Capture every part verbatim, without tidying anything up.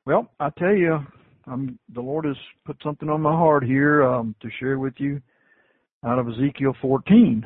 Well, I tell you, um, the Lord has put something on my heart here um, to share with you out of Ezekiel fourteen.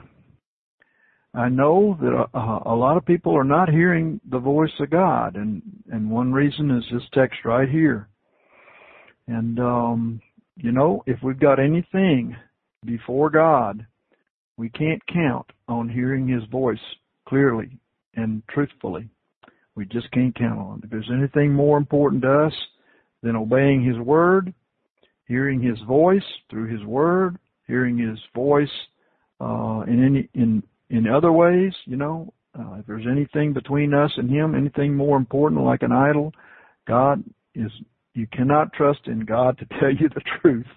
I know that a, a lot of people are not hearing the voice of God, and, and one reason is this text right here. And, um, you know, if we've got anything before God, we can't count on hearing His voice clearly and truthfully. We just can't count on it. If there's anything more important to us than obeying His Word, hearing His voice through His Word, hearing His voice uh, in any in in other ways, you know, uh, if there's anything between us and Him, anything more important like an idol, God is. You cannot trust in God to tell you the truth.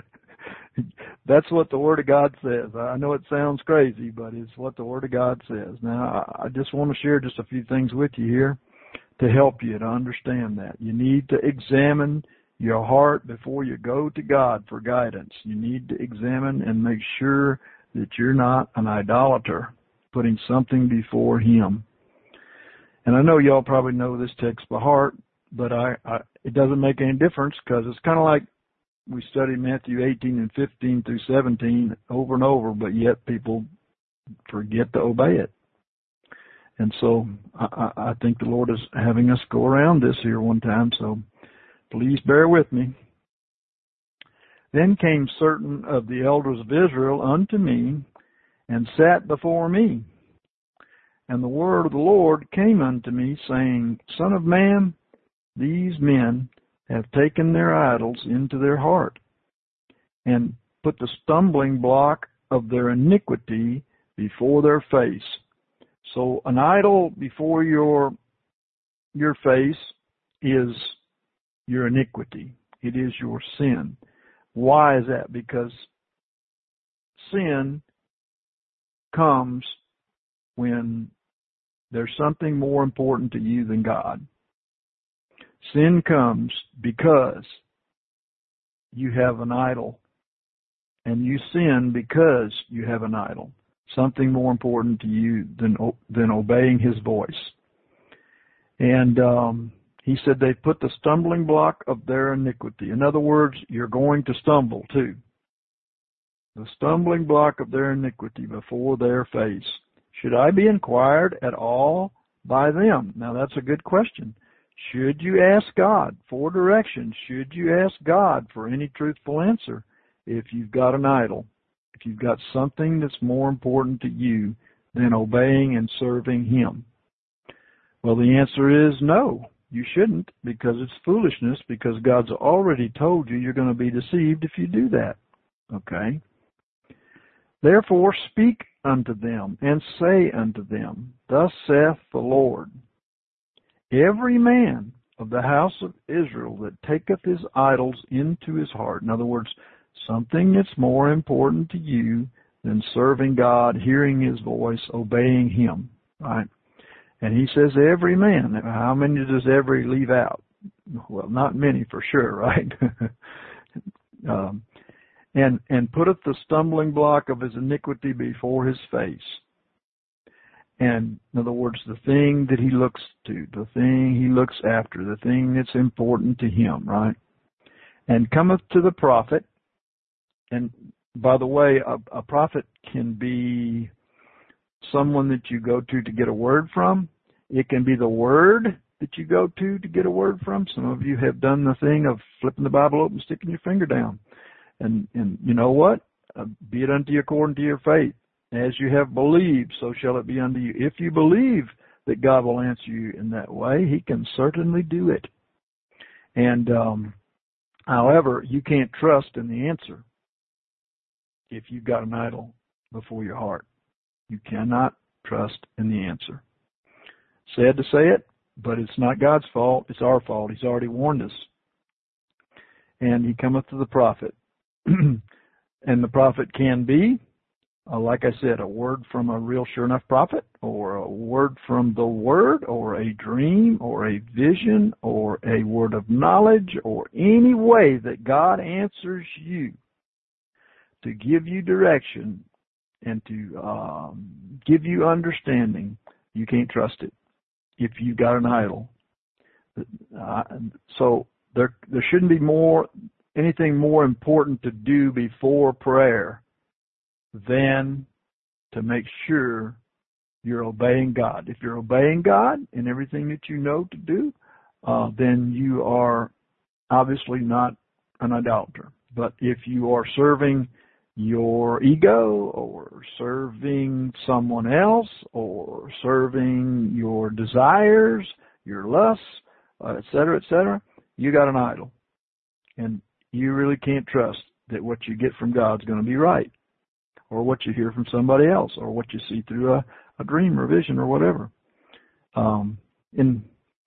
That's what the Word of God says. I know it sounds crazy, but it's what the Word of God says. Now, I just want to share just a few things with you here to help you to understand that. You need to examine your heart before you go to God for guidance. You need to examine and make sure that you're not an idolater, putting something before Him. And I know y'all probably know this text by heart, but I, I it doesn't make any difference because it's kind of like we study Matthew eighteen and fifteen through seventeen over and over, but yet people forget to obey it. And so I, I think the Lord is having us go around this here one time, so please bear with me. Then came certain of the elders of Israel unto me and sat before me. And the word of the Lord came unto me, saying, Son of man, these men have taken their idols into their heart, and put the stumbling block of their iniquity before their face. So an idol before your your face is your iniquity. It is your sin. Why is that? Because sin comes when there's something more important to you than God. Sin comes because you have an idol, and you sin because you have an idol, something more important to you than than obeying His voice. And um, he said they put the stumbling block of their iniquity. In other words, you're going to stumble too. The stumbling block of their iniquity before their face. Should I be inquired at all by them? Now that's a good question. Should you ask God for direction? Should you ask God for any truthful answer if you've got an idol? If you've got something that's more important to you than obeying and serving Him? Well, the answer is no. You shouldn't, because it's foolishness, because God's already told you you're going to be deceived if you do that. Okay? Therefore speak unto them, and say unto them, Thus saith the Lord, Every man of the house of Israel that taketh his idols into his heart. In other words, something that's more important to you than serving God, hearing His voice, obeying Him. Right? And he says every man. How many does every leave out? Well, not many for sure, right? um, and, and putteth the stumbling block of his iniquity before his face. And in other words, the thing that he looks to, the thing he looks after, the thing that's important to him, right? And cometh to the prophet. And by the way, a, a prophet can be someone that you go to to get a word from. It can be the word that you go to to get a word from. Some of you have done the thing of flipping the Bible open, sticking your finger down. And, and you know what? Uh, be it unto you according to your faith. As you have believed, so shall it be unto you. If you believe that God will answer you in that way, He can certainly do it. And, um, however, you can't trust in the answer if you've got an idol before your heart. You cannot trust in the answer. Sad to say it, but it's not God's fault. It's our fault. He's already warned us. And He cometh to the prophet. And the prophet can be, Uh, like I said, a word from a real sure enough prophet, or a word from the Word, or a dream, or a vision, or a word of knowledge, or any way that God answers you to give you direction and to um, give you understanding. You can't trust it if you've got an idol. Uh, so there there shouldn't be more anything more important to do before prayer than to make sure you're obeying God. If you're obeying God in everything that you know to do, uh, then you are obviously not an idolater. But if you are serving your ego or serving someone else or serving your desires, your lusts, uh, et cetera, et cetera, you got an idol. And you really can't trust that what you get from God is going to be right, or what you hear from somebody else, or what you see through a, a dream or vision or whatever. Um, and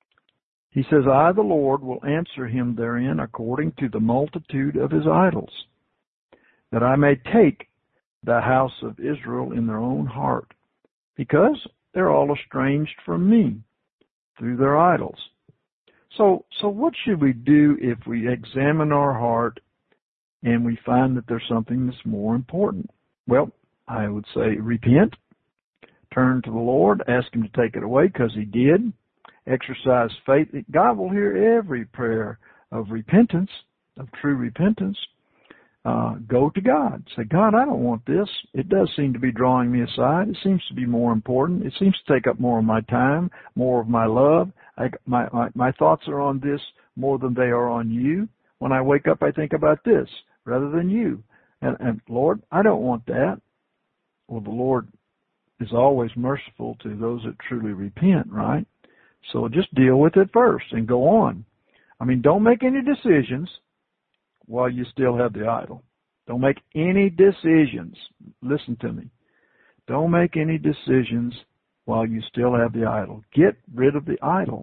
he says, I, the Lord, will answer him therein according to the multitude of his idols, that I may take the house of Israel in their own heart, because they're all estranged from me through their idols. So, so what should we do if we examine our heart and we find that there's something that's more important? Well, I would say repent, turn to the Lord, ask him to take it away, because he did. Exercise faith. God will hear every prayer of repentance, of true repentance. Uh, go to God. Say, God, I don't want this. It does seem to be drawing me aside. It seems to be more important. It seems to take up more of my time, more of my love. I, my, my, my thoughts are on this more than they are on you. When I wake up, I think about this rather than you. And, and Lord, I don't want that. Well, the Lord is always merciful to those that truly repent, right? So just deal with it first and go on. I mean, don't make any decisions while you still have the idol. Don't make any decisions. Listen to me. Don't make any decisions while you still have the idol. Get rid of the idol,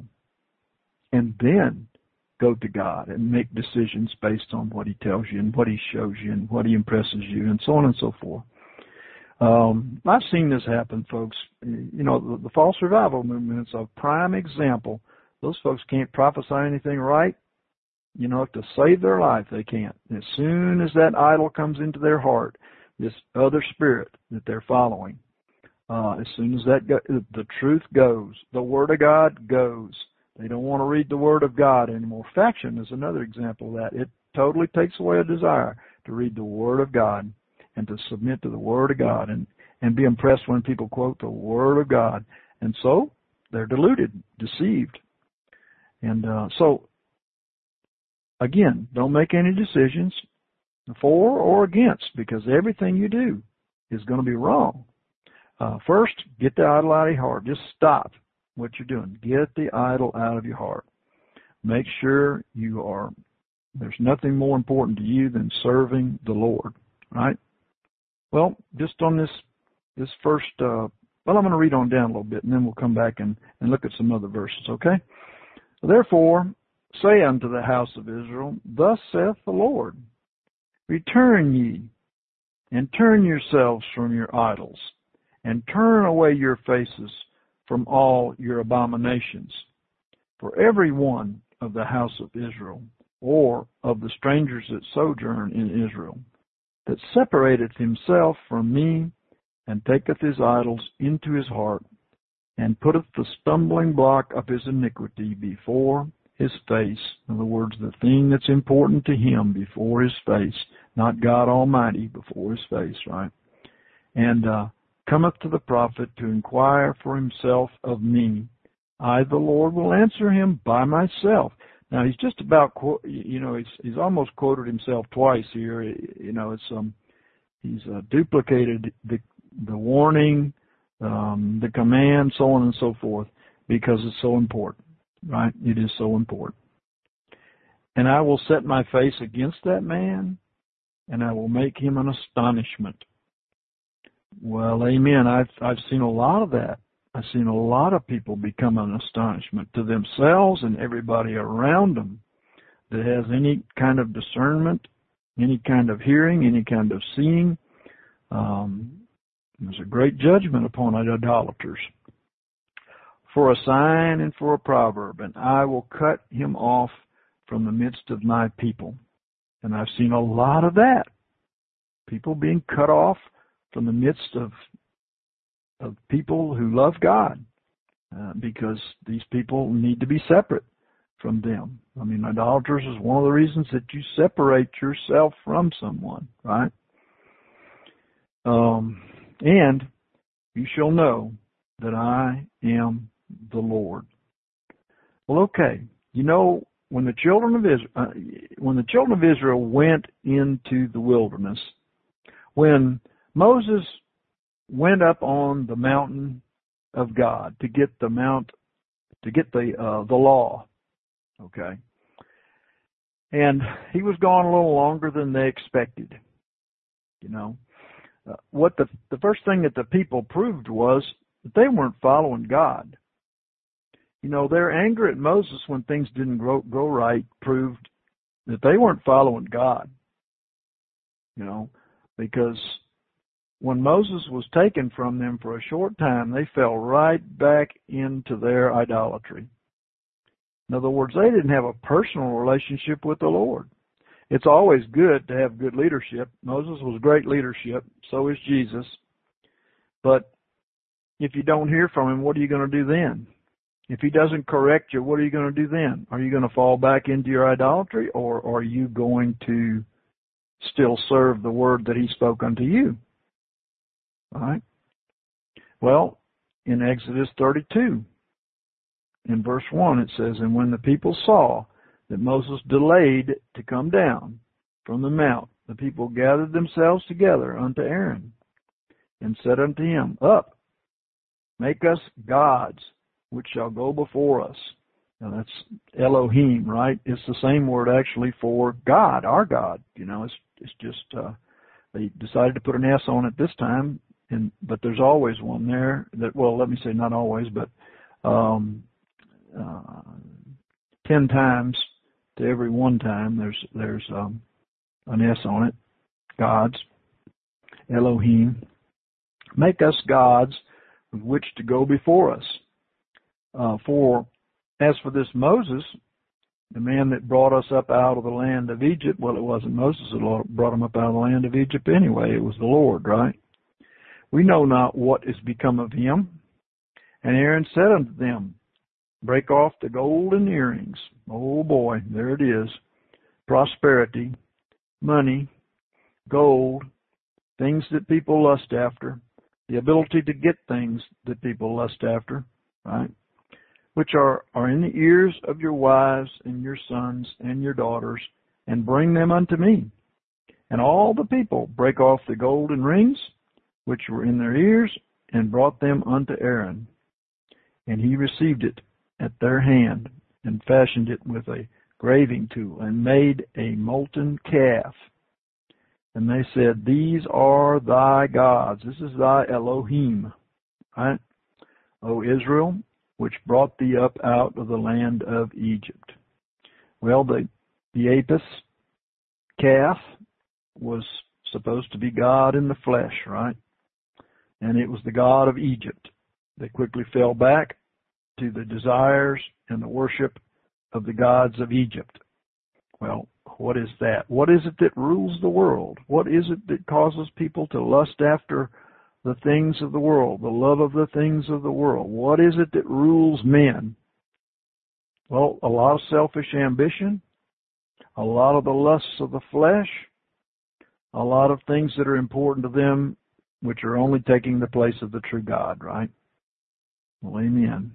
and then go to God and make decisions based on what he tells you and what he shows you and what he impresses you and so on and so forth. Um, I've seen this happen, folks. You know, the, the false revival movement is a prime example. Those folks can't prophesy anything right. You know, to save their life, they can't. As soon as that idol comes into their heart, this other spirit that they're following, uh, as soon as that go, the truth goes, the Word of God goes. They don't want to read the Word of God anymore. Faction is another example of that. It totally takes away a desire to read the Word of God and to submit to the Word of God and, and be impressed when people quote the Word of God. And so they're deluded, deceived. And uh, so, again, don't make any decisions for or against, because everything you do is going to be wrong. Uh, first, get the idol out of your heart. Just stop what you're doing. Get the idol out of your heart. Make sure you are, there's nothing more important to you than serving the Lord, right? Well, just on this this first, uh, well, I'm going to read on down a little bit, and then we'll come back and, and look at some other verses, okay? Therefore, say unto the house of Israel, thus saith the Lord, return ye, and turn yourselves from your idols, and turn away your faces from all your abominations. For every one of the house of Israel, or of the strangers that sojourn in Israel, that separateth himself from me, and taketh his idols into his heart, and putteth the stumbling block of his iniquity before his face. In other words, the thing that's important to him before his face, not God Almighty, before his face, right? And uh, cometh to the prophet to inquire for himself of me. I, the Lord, will answer him by myself. Now, he's just about, you know, he's, he's almost quoted himself twice here. You know, it's um, he's uh, duplicated the the warning, um, the command, so on and so forth, because it's so important, right? It is so important. And I will set my face against that man, and I will make him an astonishment. Well, amen. I've I've seen a lot of that. I've seen a lot of people become an astonishment to themselves and everybody around them that has any kind of discernment, any kind of hearing, any kind of seeing. Um, there's a great judgment upon idolaters. For a sign and for a proverb, and I will cut him off from the midst of my people. And I've seen a lot of that. People being cut off from the midst of of people who love God, uh, because these people need to be separate. from them. I mean, idolaters is one of the reasons that you separate yourself from someone, right? Um, and you shall know that I am the Lord. Well, okay. You know, when the children of Israel, uh, when the children of Israel went into the wilderness, when Moses went up on the mountain of God to get the mount, to get the uh, the law, okay, and he was gone a little longer than they expected. You know, uh, what the the first thing that the people proved was that they weren't following God. You know, their anger at Moses when things didn't grow, grow right proved that they weren't following God. You know, because when Moses was taken from them for a short time, they fell right back into their idolatry. In other words, they didn't have a personal relationship with the Lord. It's always good to have good leadership. Moses was great leadership. So is Jesus. But if you don't hear from him, what are you going to do then? If he doesn't correct you, what are you going to do then? Are you going to fall back into your idolatry, or are you going to still serve the word that he spoke unto you? All right. Well, in Exodus thirty-two, in verse one, it says, "And when the people saw that Moses delayed to come down from the mount, the people gathered themselves together unto Aaron, and said unto him, Up, make us gods, which shall go before us." Now that's Elohim, right? It's the same word actually for God, our God. You know, it's it's just uh, they decided to put an S on it this time, and but there's always one there. That well, let me say not always, but um, uh, ten times to every one time there's there's um, an S on it. Gods, Elohim, make us gods with which to go before us. Uh, for as for this Moses, the man that brought us up out of the land of Egypt, well, it wasn't Moses that brought him up out of the land of Egypt anyway. It was the Lord, right? We know not what is become of him. And Aaron said unto them, Break off the golden earrings. Oh boy, there it is. Prosperity, money, gold, things that people lust after, the ability to get things that people lust after, right? Which are, are in the ears of your wives and your sons and your daughters, and bring them unto me. And all the people brake off the golden rings which were in their ears, and brought them unto Aaron. And he received it at their hand, and fashioned it with a graving tool, and made a molten calf. And they said, These are thy gods. This is thy Elohim, right? O Israel, which brought thee up out of the land of Egypt. Well, the, the Apis calf was supposed to be God in the flesh, right? And it was the God of Egypt. They quickly fell back to the desires and the worship of the gods of Egypt. Well, what is that? What is it that rules the world? What is it that causes people to lust after the things of the world, the love of the things of the world? What is it that rules men? Well, a lot of selfish ambition, a lot of the lusts of the flesh, a lot of things that are important to them, which are only taking the place of the true God, right? Well, amen.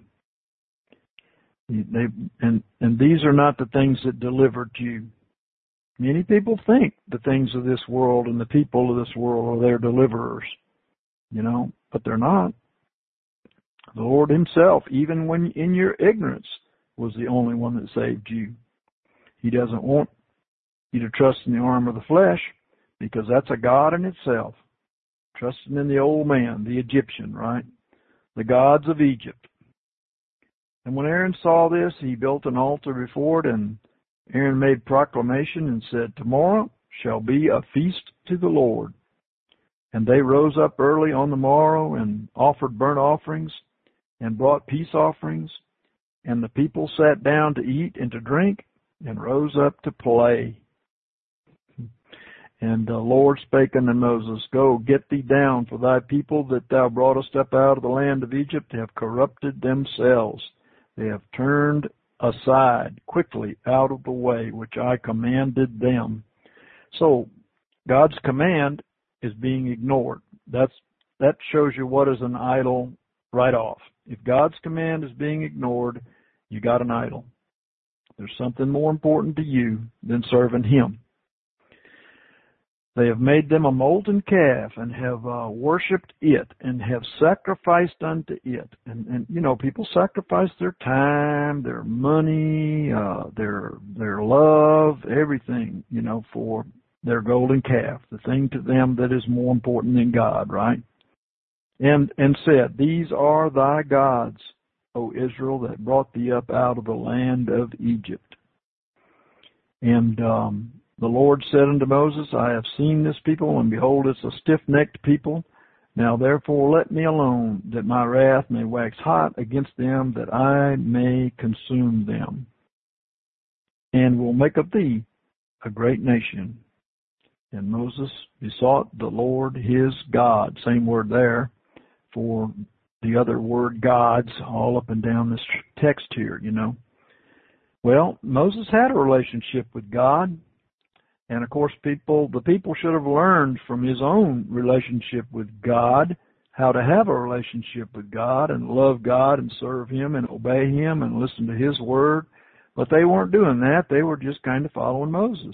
They, and, and these are not the things that delivered you. Many people think the things of this world and the people of this world are their deliverers, you know, but they're not. The Lord himself, even when in your ignorance, was the only one that saved you. He doesn't want you to trust in the arm of the flesh, because that's a god in itself. Trusting in the old man, the Egyptian, right? The gods of Egypt. And when Aaron saw this, he built an altar before it, and Aaron made proclamation and said, Tomorrow shall be a feast to the Lord. And they rose up early on the morrow and offered burnt offerings and brought peace offerings. And the people sat down to eat and to drink and rose up to play. And the Lord spake unto Moses, Go, get thee down, for thy people that thou broughtest up out of the land of Egypt have corrupted themselves. They have turned aside quickly out of the way which I commanded them. So God's command is being ignored. That's that shows you what is an idol right off. If God's command is being ignored, you got an idol. There's something more important to you than serving Him. They have made them a molten calf and have uh, worshipped it and have sacrificed unto it. And, and, you know, people sacrifice their time, their money, uh, their their love, everything, you know, for their golden calf, the thing to them that is more important than God, right? And and said, These are thy gods, O Israel, that brought thee up out of the land of Egypt. And um, the Lord said unto Moses, I have seen this people, and behold, it's a stiff-necked people. Now therefore let me alone, that my wrath may wax hot against them, that I may consume them. And will make of thee a great nation. And Moses besought the Lord his God, same word there, for the other word gods all up and down this text here, you know. Well, Moses had a relationship with God. And of course, people, the people should have learned from his own relationship with God how to have a relationship with God and love God and serve Him and obey Him and listen to His word. But they weren't doing that. They were just kind of following Moses.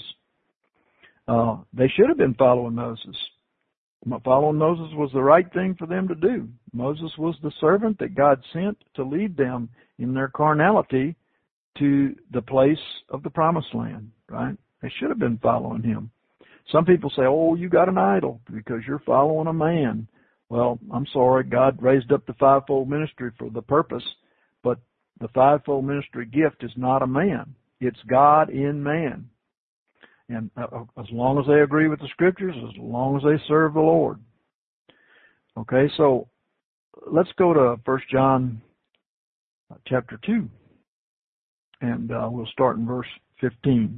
Uh, they should have been following Moses. Following Moses was the right thing for them to do. Moses was the servant that God sent to lead them in their carnality to the place of the promised land, right? They should have been following him. Some people say, oh, you got an idol because you're following a man. Well, I'm sorry, God raised up the fivefold ministry for the purpose, but the fivefold ministry gift is not a man. It's God in man. And uh, as long as they agree with the Scriptures, as long as they serve the Lord. Okay, so let's go to First John chapter two, and uh, we'll start in verse fifteen.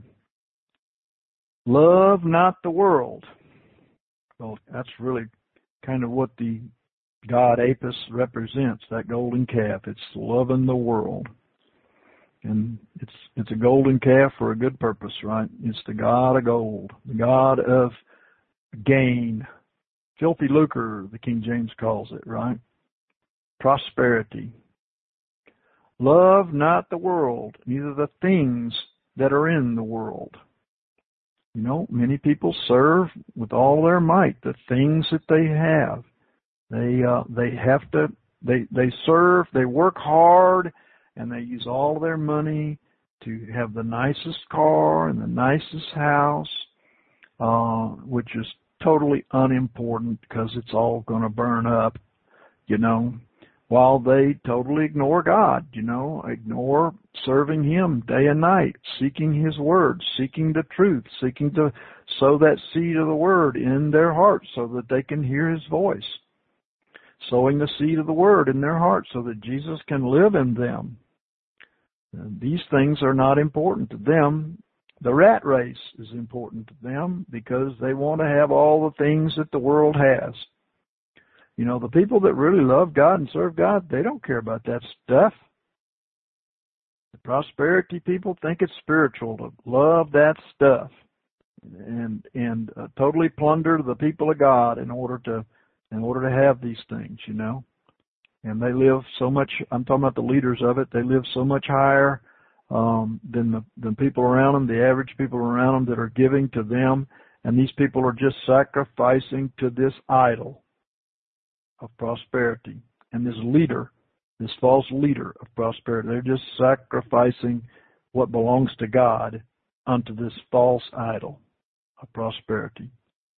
Love not the world. Well, that's really kind of what the god Apis represents, that golden calf. It's loving the world. And it's it's a golden calf for a good purpose, right? It's the god of gold, the god of gain. Filthy lucre, the King James calls it, right? Prosperity. Love not the world, neither the things that are in the world. You know, many people serve with all their might the things that they have. They uh, they have to they they serve, they work hard, and they use all of their money to have the nicest car and the nicest house, uh, which is totally unimportant because it's all going to burn up, you know, while they totally ignore God, you know, ignore serving Him day and night, seeking His Word, seeking the truth, seeking to sow that seed of the Word in their hearts so that they can hear His voice, sowing the seed of the Word in their hearts so that Jesus can live in them. And these things are not important to them. The rat race is important to them because they want to have all the things that the world has. You know, the people that really love God and serve God, they don't care about that stuff. The prosperity people think it's spiritual to love that stuff and and uh, totally plunder the people of God in order to in order to have these things, you know. And they live so much, I'm talking about the leaders of it, they live so much higher um, than the than people around them, the average people around them that are giving to them. And these people are just sacrificing to this idol of prosperity. And this leader, this false leader of prosperity, they're just sacrificing what belongs to God unto this false idol of prosperity.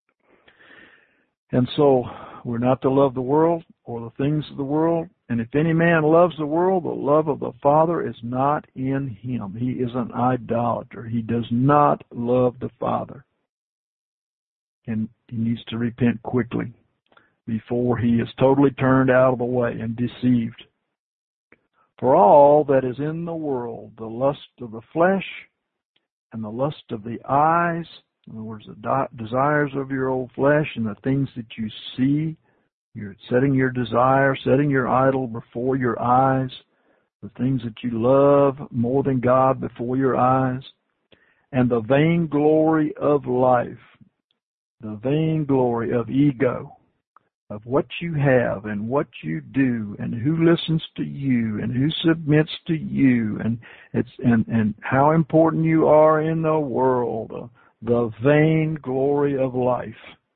And so we're not to love the world or the things of the world. And if any man loves the world, the love of the Father is not in him. He is an idolater. He does not love the Father. And he needs to repent quickly before he is totally turned out of the way and deceived. For all that is in the world, the lust of the flesh and the lust of the eyes, in other words, the desires of your old flesh and the things that you see, you're setting your desire, setting your idol before your eyes, the things that you love more than God before your eyes, and the vainglory of life, the vainglory of ego, of what you have and what you do and who listens to you and who submits to you and it's and, and how important you are in the world, uh, the vainglory of life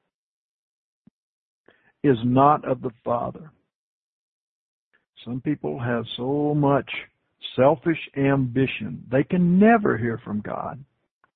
is not of the Father. Some people have so much selfish ambition, they can never hear from God.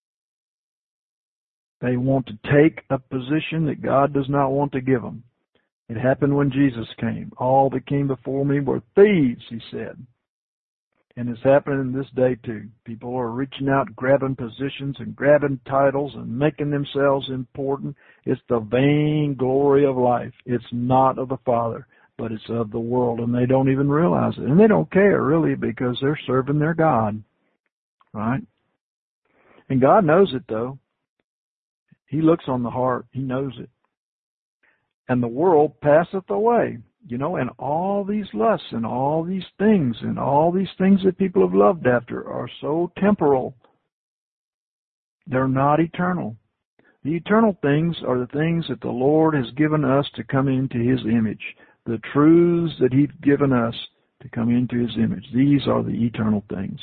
They want to take a position that God does not want to give them. It happened when Jesus came. All that came before me were thieves, he said. And it's happening this day too. People are reaching out, grabbing positions and grabbing titles and making themselves important. It's the vain glory of life. It's not of the Father, but it's of the world, and they don't even realize it. And they don't care, really, because they're serving their God, right? And God knows it, though. He looks on the heart. He knows it. And the world passeth away, you know, and all these lusts and all these things and all these things that people have loved after are so temporal. They're not eternal. The eternal things are the things that the Lord has given us to come into His image, the truths that He's given us to come into His image. These are the eternal things.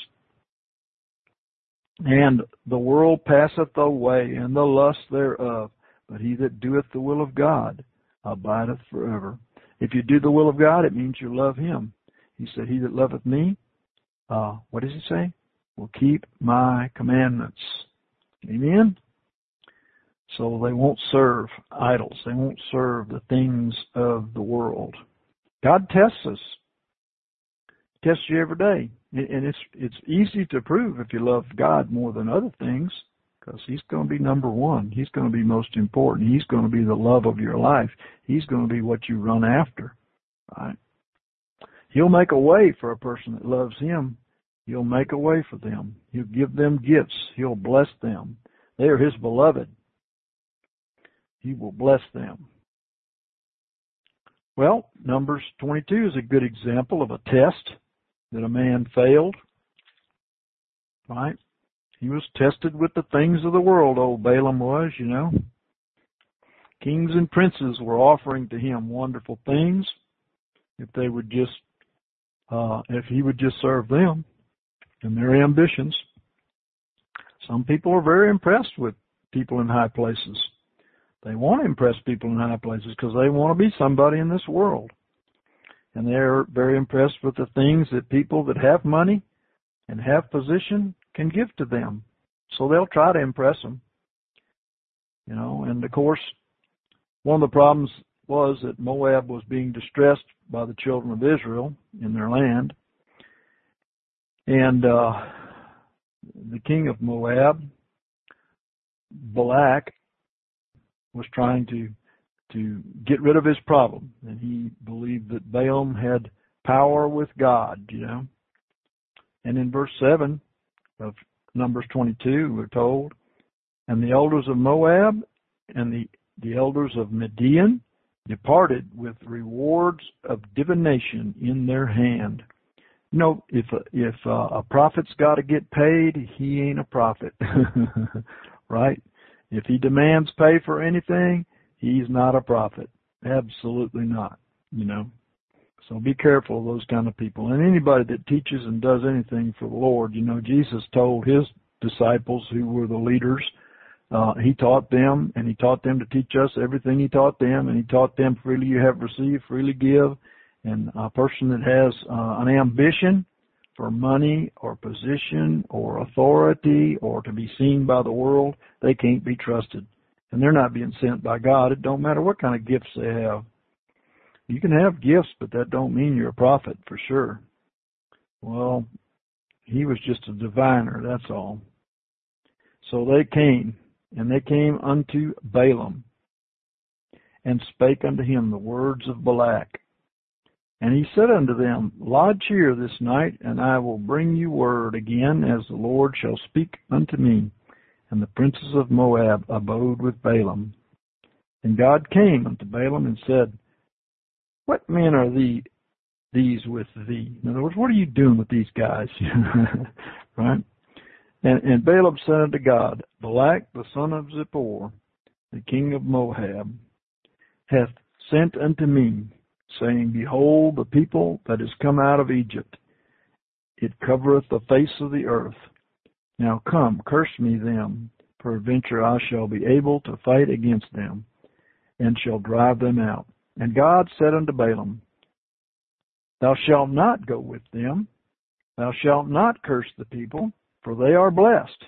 And the world passeth away, and the lust thereof, but he that doeth the will of God abideth forever. If you do the will of God, it means you love Him. He said, he that loveth me, uh, what does He say? Will keep my commandments. Amen? So they won't serve idols. They won't serve the things of the world. God tests us. He tests you every day. And it's it's easy to prove if you love God more than other things, because He's going to be number one. He's going to be most important. He's going to be the love of your life. He's going to be what you run after, right? He'll make a way for a person that loves Him. He'll make a way for them. He'll give them gifts. He'll bless them. They are His beloved. He will bless them. Well, Numbers twenty-two is a good example of a test that a man failed, right? He was tested with the things of the world, old Balaam was, you know. Kings and princes were offering to him wonderful things if they would just, uh, if he would just serve them and their ambitions. Some people are very impressed with people in high places. They want to impress people in high places because they want to be somebody in this world. And they're very impressed with the things that people that have money and have position can give to them. So they'll try to impress them. You know, and of course, one of the problems was that Moab was being distressed by the children of Israel in their land. And uh, the king of Moab, Balak, was trying to to get rid of his problem. And he believed that Balaam had power with God, you know. And in verse seven of Numbers twenty-two, we're told, and the elders of Moab and the, the elders of Midian departed with rewards of divination in their hand. You know, if a, if a, a prophet's got to get paid, he ain't a prophet, right? If he demands pay for anything, he's not a prophet. Absolutely not, you know. So be careful of those kind of people. And anybody that teaches and does anything for the Lord, you know, Jesus told His disciples who were the leaders, uh, He taught them, and He taught them to teach us everything He taught them, and He taught them freely you have received, freely give. And a person that has uh, an ambition for money or position or authority or to be seen by the world, they can't be trusted. And they're not being sent by God. It don't matter what kind of gifts they have. You can have gifts, but that don't mean you're a prophet for sure. Well, he was just a diviner, that's all. So they came, and they came unto Balaam, and spake unto him the words of Balak. And he said unto them, lodge here this night, and I will bring you word again, as the Lord shall speak unto me. And the princes of Moab abode with Balaam. And God came unto Balaam and said, what men are the, these with thee. In other words, what are you doing with these guys? Right? And, and Balaam said unto God, Balak the son of Zippor, the king of Moab, hath sent unto me, saying, Behold, the people that is come out of Egypt, it covereth the face of the earth. Now come, curse me them, peradventure I shall be able to fight against them, and shall drive them out. And God said unto Balaam, Thou shalt not go with them, thou shalt not curse the people, for they are blessed.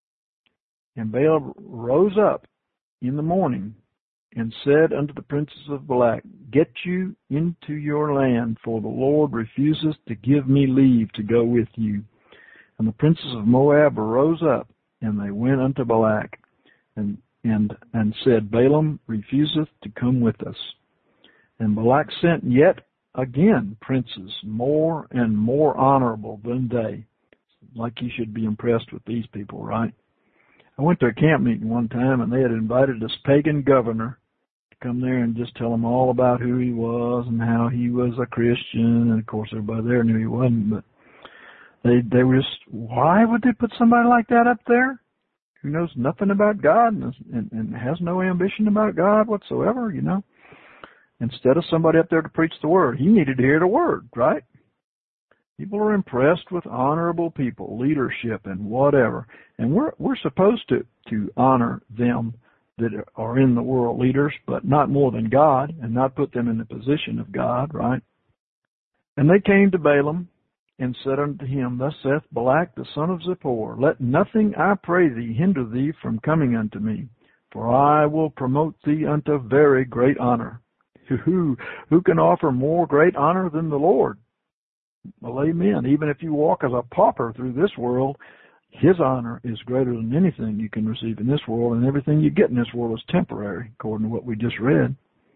And Balaam rose up in the morning, and said unto the princes of Balak, Get you into your land, for the Lord refuseth to give me leave to go with you. And the princes of Moab arose up, and they went unto Balak, and and and said, Balaam refuseth to come with us. And Balak sent yet again princes more and more honorable than they. Like he should be impressed with these people, right? I went to a camp meeting one time, and they had invited this pagan governor to come there and just tell them all about who he was and how he was a Christian. And, of course, everybody there knew he wasn't. But they they were just, why would they put somebody like that up there who knows nothing about God and, and, and has no ambition about God whatsoever, you know? Instead of somebody up there to preach the word, he needed to hear the word, right? People are impressed with honorable people, leadership, and whatever. And we're we're supposed to, to honor them that are in the world leaders, but not more than God, and not put them in the position of God, right? And they came to Balaam and said unto him, Thus saith Balak the son of Zippor, Let nothing, I pray thee, hinder thee from coming unto me, for I will promote thee unto very great honor. Who, who can offer more great honor than the Lord? Well, amen. Even if you walk as a pauper through this world, his honor is greater than anything you can receive in this world, and everything you get in this world is temporary, according to what we just read.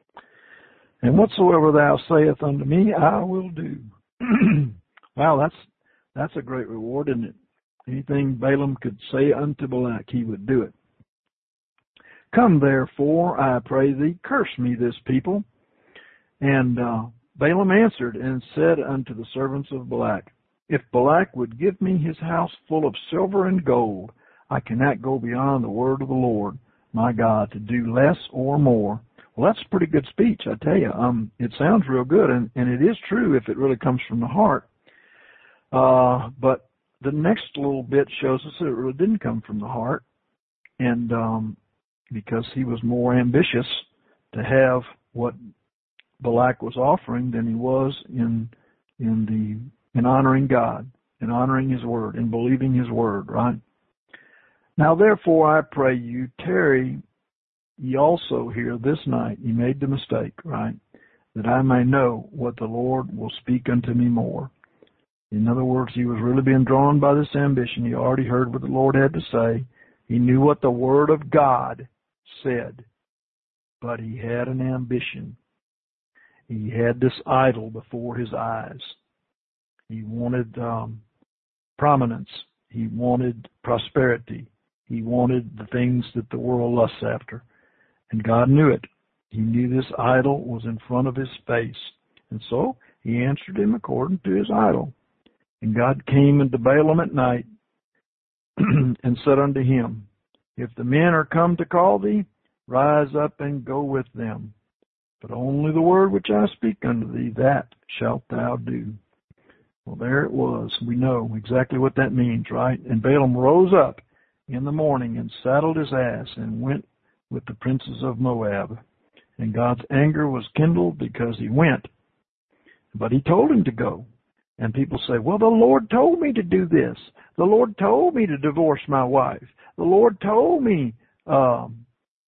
And whatsoever thou sayest unto me, I will do. Wow, that's that's a great reward, isn't it? Anything Balaam could say unto Balak, he would do it. Come therefore, I pray thee, curse me this people. And uh, Balaam answered and said unto the servants of Balak, If Balak would give me his house full of silver and gold, I cannot go beyond the word of the Lord, my God, to do less or more. Well, that's a pretty good speech, I tell you. Um, it sounds real good, and, and it is true if it really comes from the heart. Uh, but the next little bit shows us that it really didn't come from the heart, and um, because he was more ambitious to have what Balak was offering than he was in in the in honoring God, in honoring his word, in believing his word, right? Now therefore I pray you, tarry ye also here this night. He made the mistake, right? That I may know what the Lord will speak unto me more. In other words, he was really being drawn by this ambition. He already heard what the Lord had to say. He knew what the word of God said, but he had an ambition. He had this idol before his eyes. He wanted um, prominence. He wanted prosperity. He wanted the things that the world lusts after. And God knew it. He knew this idol was in front of his face. And so he answered him according to his idol. And God came unto Balaam at night and said unto him, If the men are come to call thee, rise up and go with them. But only the word which I speak unto thee, that shalt thou do. Well, there it was. We know exactly what that means, right? And Balaam rose up in the morning and saddled his ass and went with the princes of Moab. And God's anger was kindled because he went. But he told him to go. And people say, well, the Lord told me to do this. The Lord told me to divorce my wife. The Lord told me um,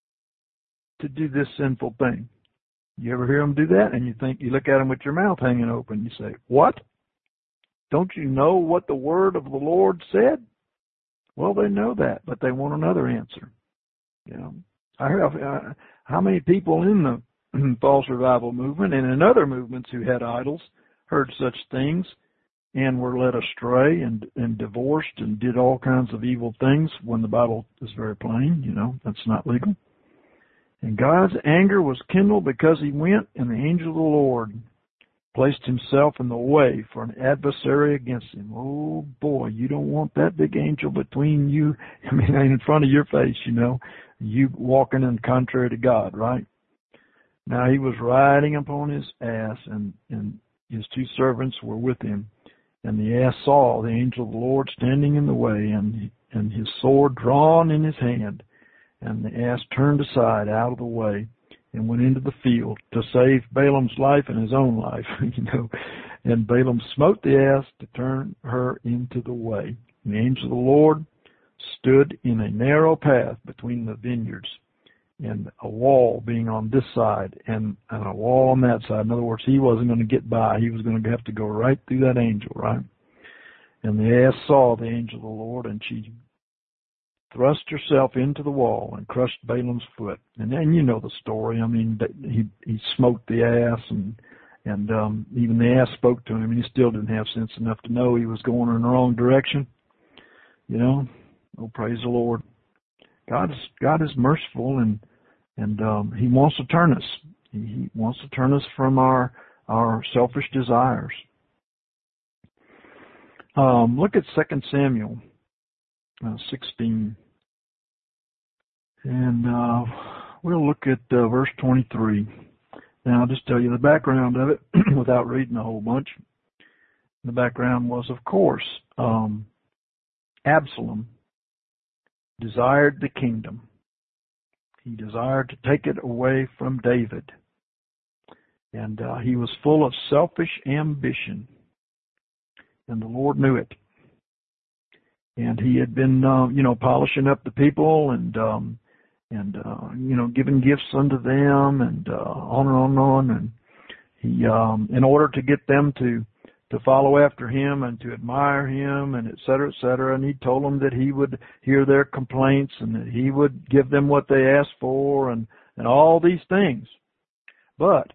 to do this sinful thing. You ever hear them do that? And you think, you look at them with your mouth hanging open. You say, what? Don't you know what the word of the Lord said? Well, they know that, but they want another answer. You know, I heard uh, how many people in the false revival movement and in other movements who had idols heard such things and were led astray and, and divorced and did all kinds of evil things when the Bible is very plain, you know, that's not legal. And God's anger was kindled because he went, and the angel of the Lord placed himself in the way for an adversary against him. Oh boy, you don't want that big angel between you, I mean, in front of your face, you know, you walking in contrary to God, right? Now he was riding upon his ass, and, and his two servants were with him. And the ass saw the angel of the Lord standing in the way, and, and his sword drawn in his hand. And the ass turned aside out of the way and went into the field to save Balaam's life and his own life, you know. And Balaam smote the ass to turn her into the way. And the angel of the Lord stood in a narrow path between the vineyards, and a wall being on this side and, and a wall on that side. In other words, he wasn't going to get by. He was going to have to go right through that angel, right? And the ass saw the angel of the Lord, and she thrust herself into the wall and crushed Balaam's foot. And then you know the story. I mean, he he smote the ass, and and um, even the ass spoke to him, and he still didn't have sense enough to know he was going in the wrong direction. You know, oh, praise the Lord. God is God is merciful, and and um, He wants to turn us. He, he wants to turn us from our our selfish desires. Um, look at Second Samuel uh, sixteen, and uh, we'll look at uh, verse twenty-three. Now, I'll just tell you the background of it without reading a whole bunch. The background was, of course, um, Absalom desired the kingdom. He desired to take it away from David. And uh, he was full of selfish ambition. And the Lord knew it. And he had been, uh, you know, polishing up the people and, um, and uh, you know, giving gifts unto them and uh, on and on and on. And he, um, in order to get them to to follow after him and to admire him and et cetera, et cetera. And he told them that he would hear their complaints and that he would give them what they asked for and, and all these things. But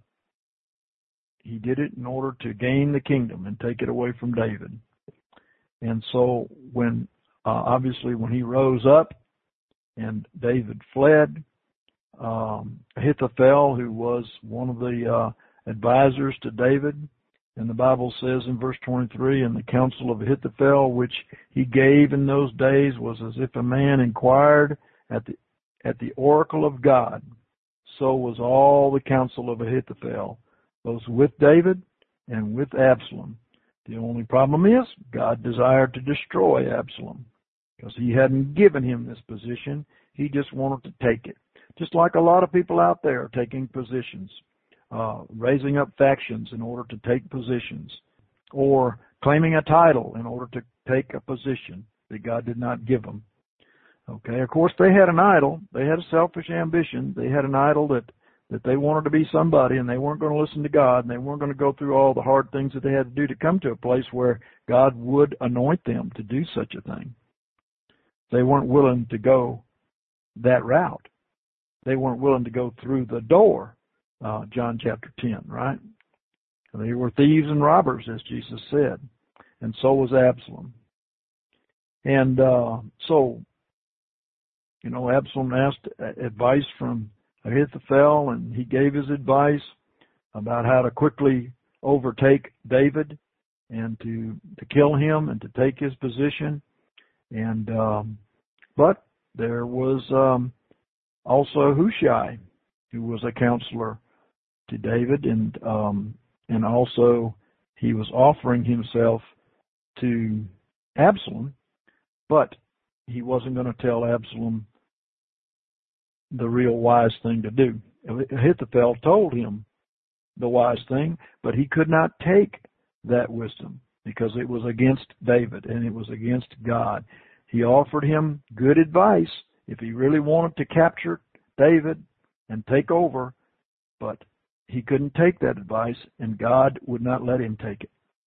he did it in order to gain the kingdom and take it away from David. And so when, uh, obviously when he rose up and David fled, um, Ahithophel, who was one of the uh, advisors to David, and the Bible says in verse twenty-three, and the counsel of Ahithophel, which he gave in those days, was as if a man inquired at the at the oracle of God. So was all the counsel of Ahithophel, both with David and with Absalom. The only problem is God desired to destroy Absalom because he hadn't given him this position. He just wanted to take it. Just like a lot of people out there taking positions. Uh, raising up factions in order to take positions, or claiming a title in order to take a position that God did not give them. Okay, of course they had an idol. They had a selfish ambition. They had an idol that, that they wanted to be somebody, and they weren't going to listen to God, and they weren't going to go through all the hard things that they had to do to come to a place where God would anoint them to do such a thing. They weren't willing to go that route. They weren't willing to go through the door. Uh, John chapter ten, right? They were thieves and robbers, as Jesus said. And so was Absalom. And uh, so, you know, Absalom asked advice from Ahithophel, and he gave his advice about how to quickly overtake David and to, to kill him and to take his position. And um, but there was um, also Hushai, who was a counselor to David, and um, and also he was offering himself to Absalom, but he wasn't going to tell Absalom the real wise thing to do. Ahithophel told him the wise thing, but he could not take that wisdom because it was against David and it was against God. He offered him good advice if he really wanted to capture David and take over, but he couldn't take that advice, and God would not let him take it.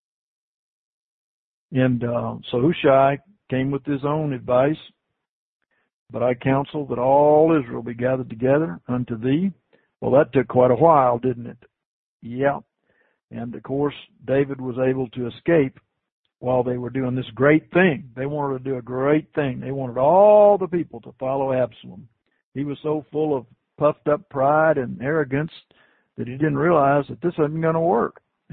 And uh, so Hushai came with his own advice, but I counsel that all Israel be gathered together unto thee. Well, that took quite a while, didn't it? Yeah. And, of course, David was able to escape while they were doing this great thing. They wanted to do a great thing. They wanted all the people to follow Absalom. He was so full of puffed up pride and arrogance that he didn't realize that this wasn't going to work.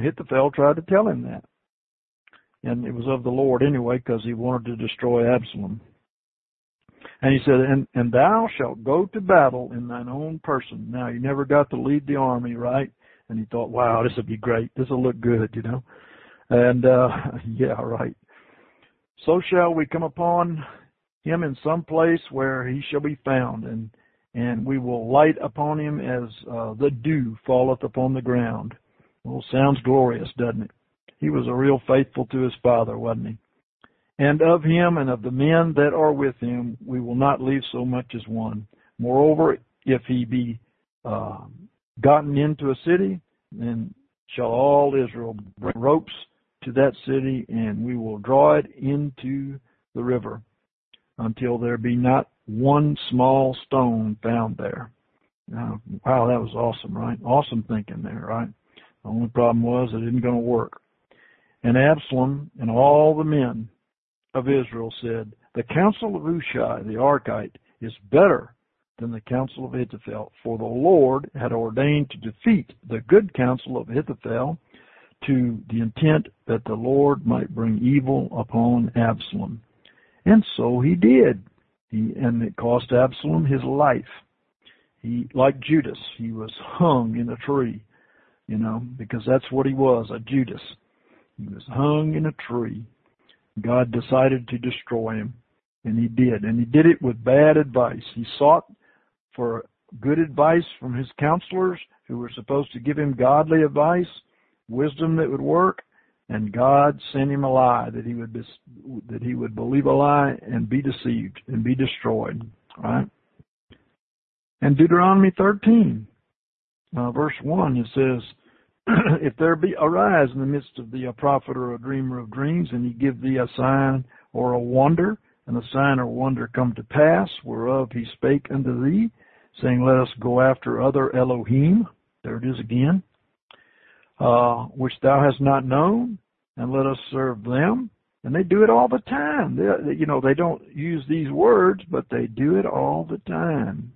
Ahithophel tried to tell him that. And it was of the Lord anyway, because he wanted to destroy Absalom. And he said, and, and thou shalt go to battle in thine own person. Now, he never got to lead the army, right? And he thought, wow, this will be great. This will look good, you know. And, uh, yeah, right. So shall we come upon him in some place where he shall be found, and and we will light upon him as uh, the dew falleth upon the ground. Well, sounds glorious, doesn't it? He was a real faithful to his father, wasn't he? And of him and of the men that are with him, we will not leave so much as one. Moreover, if he be uh, gotten into a city, then shall all Israel bring ropes to that city, and we will draw it into the river until there be not one small stone found there. Uh, wow, that was awesome, right? Awesome thinking there, right? The only problem was it isn't going to work. And Absalom and all the men of Israel said, the counsel of Hushai the Archite is better than the counsel of Ahithophel, for the Lord had ordained to defeat the good counsel of Ahithophel, to the intent that the Lord might bring evil upon Absalom. And so he did. He, and it cost Absalom his life. He, like Judas, he was hung in a tree, you know, because that's what he was, a Judas. He was hung in a tree. God decided to destroy him, and he did. And he did it with bad advice. He sought for good advice from his counselors who were supposed to give him godly advice, wisdom that would work, and God sent him a lie that he would be, that he would believe a lie and be deceived and be destroyed. Right? And Deuteronomy thirteen, uh, verse one, it says, if there be arise in the midst of thee a prophet or a dreamer of dreams, and he give thee a sign or a wonder, and the sign or wonder come to pass, whereof he spake unto thee, saying, let us go after other Elohim, there it is again, uh, which thou hast not known, and let us serve them. And they do it all the time. They, you know, they don't use these words, but they do it all the time.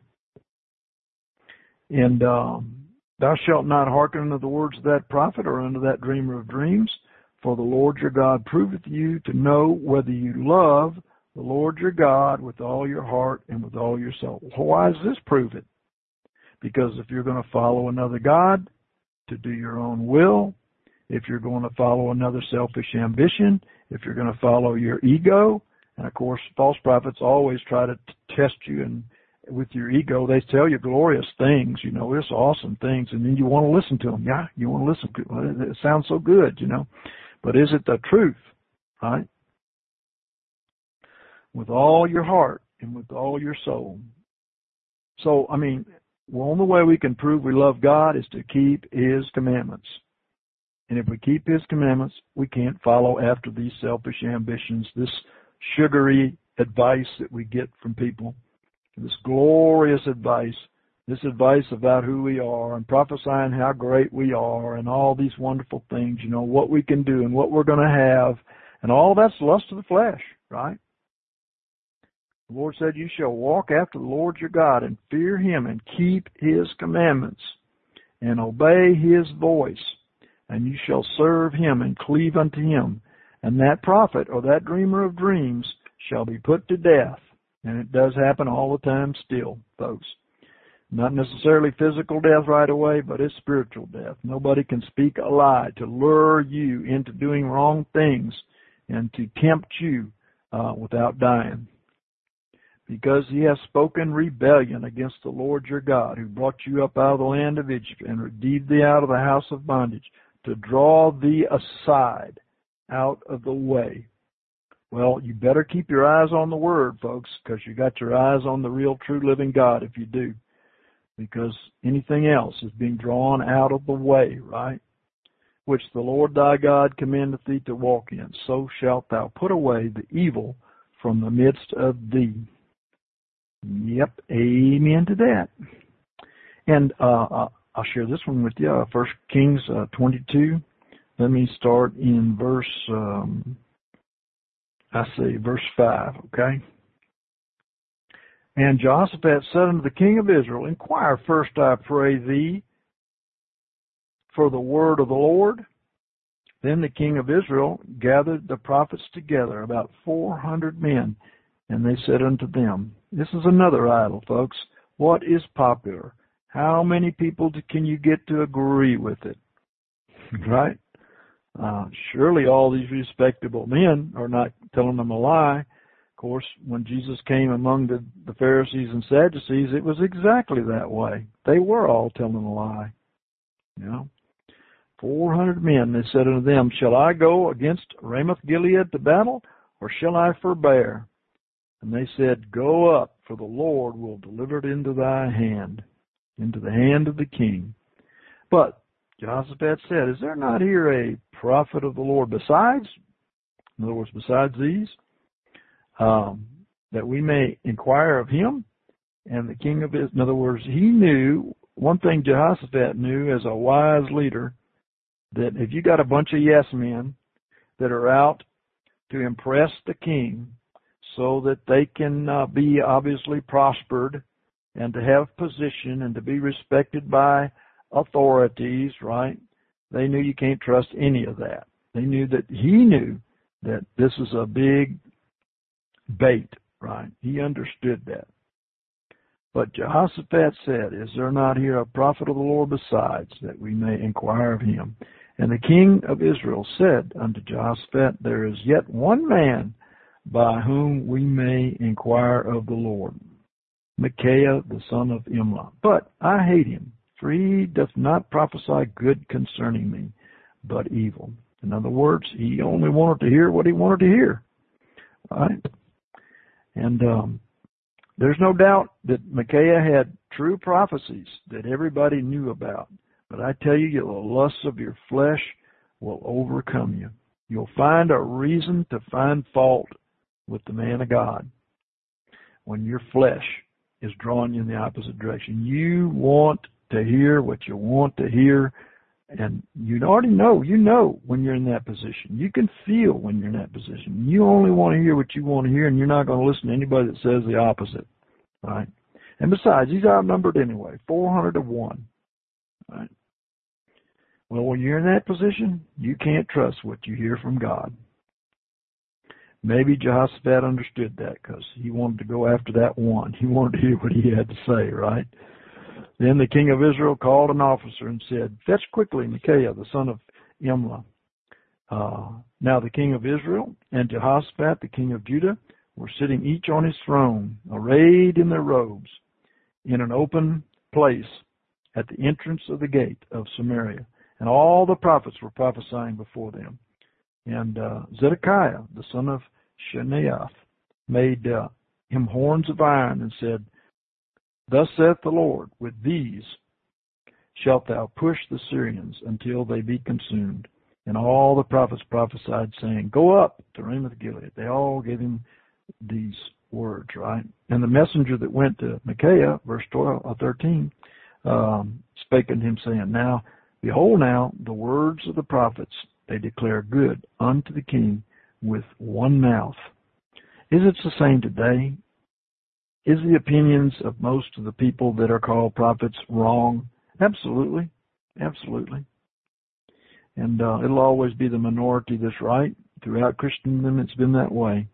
And um, thou shalt not hearken unto the words of that prophet or unto that dreamer of dreams, for the Lord your God proveth you to know whether you love the Lord your God with all your heart and with all your soul. Well, why does this prove it? Because if you're going to follow another God to do your own will, if you're going to follow another selfish ambition, if you're going to follow your ego, and of course false prophets always try to t- test you, and with your ego they tell you glorious things, you know, it's awesome things, and then you want to listen to them. Yeah, you want to listen to them. It sounds so good, you know, but is it the truth, right? With all your heart and with all your soul. So, I mean, well, the only way we can prove we love God is to keep His commandments. And if we keep His commandments, we can't follow after these selfish ambitions, this sugary advice that we get from people, this glorious advice, this advice about who we are and prophesying how great we are and all these wonderful things, you know, what we can do and what we're going to have, and all that's lust of the flesh, right? The Lord said, you shall walk after the Lord your God and fear Him and keep His commandments and obey His voice. And you shall serve Him and cleave unto Him. And that prophet or that dreamer of dreams shall be put to death. And it does happen all the time still, folks. Not necessarily physical death right away, but it's spiritual death. Nobody can speak a lie to lure you into doing wrong things and to tempt you uh, without dying. Because he has spoken rebellion against the Lord your God, who brought you up out of the land of Egypt and redeemed thee out of the house of bondage, to draw thee aside out of the way. Well, you better keep your eyes on the Word, folks, because you got your eyes on the real, true, living God if you do. Because anything else is being drawn out of the way, right? Which the Lord thy God commandeth thee to walk in. So shalt thou put away the evil from the midst of thee. Yep, amen to that. And uh, I'll share this one with you. Uh, First Kings uh, twenty-two. Let me start in verse, um, I say verse five, okay? And Jehoshaphat said unto the king of Israel, inquire first, I pray thee, for the word of the Lord. Then the king of Israel gathered the prophets together, about four hundred men, and they said unto them, this is another idol, folks. What is popular? How many people can you get to agree with it? Right? Uh, surely all these respectable men are not telling them a lie. Of course, when Jesus came among the, the Pharisees and Sadducees, it was exactly that way. They were all telling a lie. You know, four hundred men, they said unto them, shall I go against Ramoth-Gilead to battle, or shall I forbear? And they said, go up, for the Lord will deliver it into thy hand, into the hand of the king. But Jehoshaphat said, is there not here a prophet of the Lord besides, in other words, besides these, um, that we may inquire of him? And the king of Israel, in other words, he knew, one thing Jehoshaphat knew as a wise leader, that if you got a bunch of yes men that are out to impress the king so that they can uh, be obviously prospered and to have position and to be respected by authorities, right? They knew you can't trust any of that. They knew that he knew that this is a big bait, right? He understood that. But Jehoshaphat said, is there not here a prophet of the Lord besides, that we may inquire of him? And the king of Israel said unto Jehoshaphat, there is yet one man by whom we may inquire of the Lord, Micaiah the son of Imlah. But I hate him, for he doth not prophesy good concerning me, but evil. In other words, he only wanted to hear what he wanted to hear. Right? And um, there's no doubt that Micaiah had true prophecies that everybody knew about. But I tell you, the lusts of your flesh will overcome you. You'll find a reason to find fault with the man of God when your flesh is drawing you in the opposite direction. You want to hear what you want to hear, and you already know, you know when you're in that position. You can feel when you're in that position. You only want to hear what you want to hear, and you're not going to listen to anybody that says the opposite, right? And besides, he's outnumbered anyway, four hundred to one, right? Well, when you're in that position, you can't trust what you hear from God. Maybe Jehoshaphat understood that because he wanted to go after that one. He wanted to hear what he had to say, right? Then the king of Israel called an officer and said, fetch quickly Micaiah, the son of Imlah. Uh, now the king of Israel and Jehoshaphat, the king of Judah, were sitting each on his throne, arrayed in their robes, in an open place at the entrance of the gate of Samaria. And all the prophets were prophesying before them. And uh, Zedekiah, the son of Shenaioth, made uh, him horns of iron and said, thus saith the Lord, with these shalt thou push the Syrians until they be consumed. And all the prophets prophesied, saying, go up to Ramoth-Gilead. They all gave him these words, right? And the messenger that went to Micaiah, verse twelve, or thirteen, um, spake unto him, saying, now, behold now, the words of the prophets, they declare good unto the king with one mouth. Is it the same today? Is the opinions of most of the people that are called prophets wrong? Absolutely. Absolutely. And uh, it'll always be the minority that's right. Throughout Christendom, it's been that way.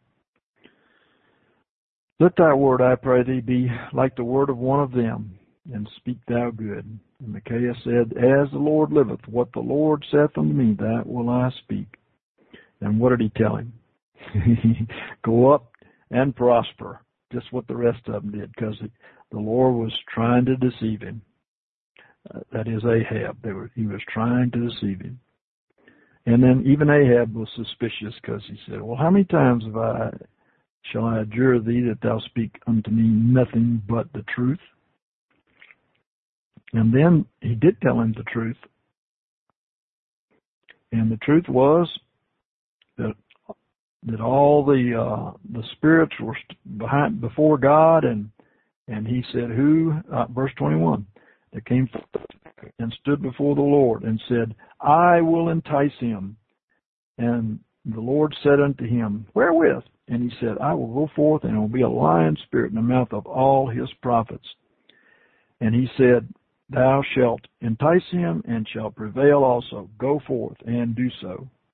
Let thy word, I pray thee, be like the word of one of them, and speak thou good. And Micaiah said, as the Lord liveth, what the Lord saith unto me, that will I speak. And what did he tell him? Go up and prosper. Just what the rest of them did, because the Lord was trying to deceive him. Uh, that is Ahab. They were, he was trying to deceive him. And then even Ahab was suspicious, because he said, well, how many times have I, shall I adjure thee that thou speak unto me nothing but the truth? And then he did tell him the truth. And the truth was that that all the uh, the spirits were behind before God, and and he said, who, uh, verse twenty-one, that came forth and stood before the Lord and said, I will entice him. And the Lord said unto him, wherewith? And he said, I will go forth, and it will be a lion spirit in the mouth of all his prophets. And he said, thou shalt entice him, and shalt prevail also. Go forth and do so.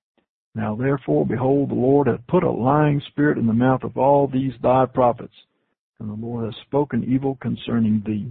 Now therefore, behold, the Lord hath put a lying spirit in the mouth of all these thy prophets, and the Lord hath spoken evil concerning thee.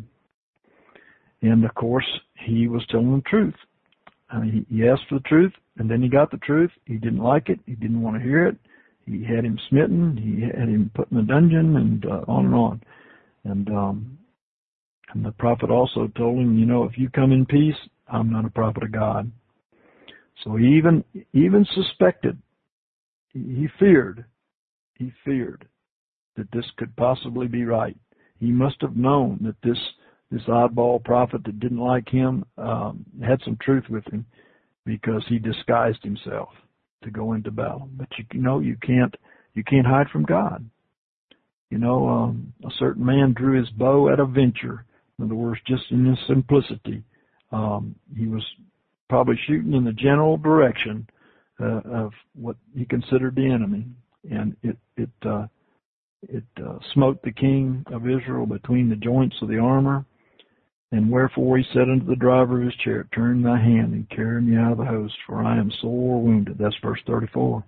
And of course, he was telling the truth. Uh, he, he asked for the truth, and then he got the truth. He didn't like it. He didn't want to hear it. He had him smitten. He had him put in a dungeon, and uh, on and on. And um, and the prophet also told him, you know, if you come in peace, I'm not a prophet of God. So he even even suspected, he feared, he feared that this could possibly be right. He must have known that this this oddball prophet that didn't like him um, had some truth with him, because he disguised himself to go into battle. But you, you know, you can't you can't hide from God. You know, um, a certain man drew his bow at a venture. In other words, just in his simplicity, um, he was probably shooting in the general direction uh, of what he considered the enemy, and it it uh, it uh, smote the king of Israel between the joints of the armor. And wherefore he said unto the driver of his chariot, turn thy hand and carry me out of the host, for I am sore wounded. That's verse thirty-four.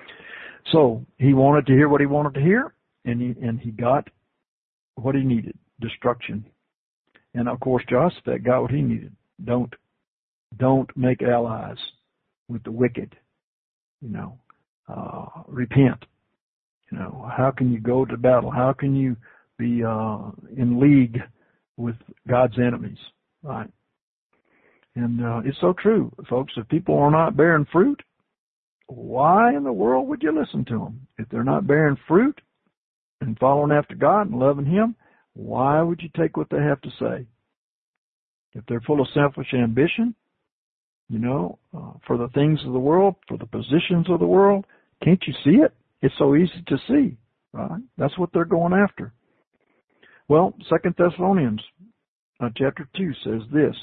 So he wanted to hear what he wanted to hear, and he and he got what he needed: destruction. And of course, Jehoshaphat got what he needed. Don't don't make allies with the wicked. You know, uh, repent. You know, how can you go to battle? How can you be uh, in league with God's enemies, right? And uh, it's so true, folks. If people are not bearing fruit, why in the world would you listen to them? If they're not bearing fruit and following after God and loving Him, why would you take what they have to say? If they're full of selfish ambition, you know, uh, for the things of the world, for the positions of the world, can't you see it? It's so easy to see, right? That's what they're going after. Well, Second Thessalonians uh, chapter two says this: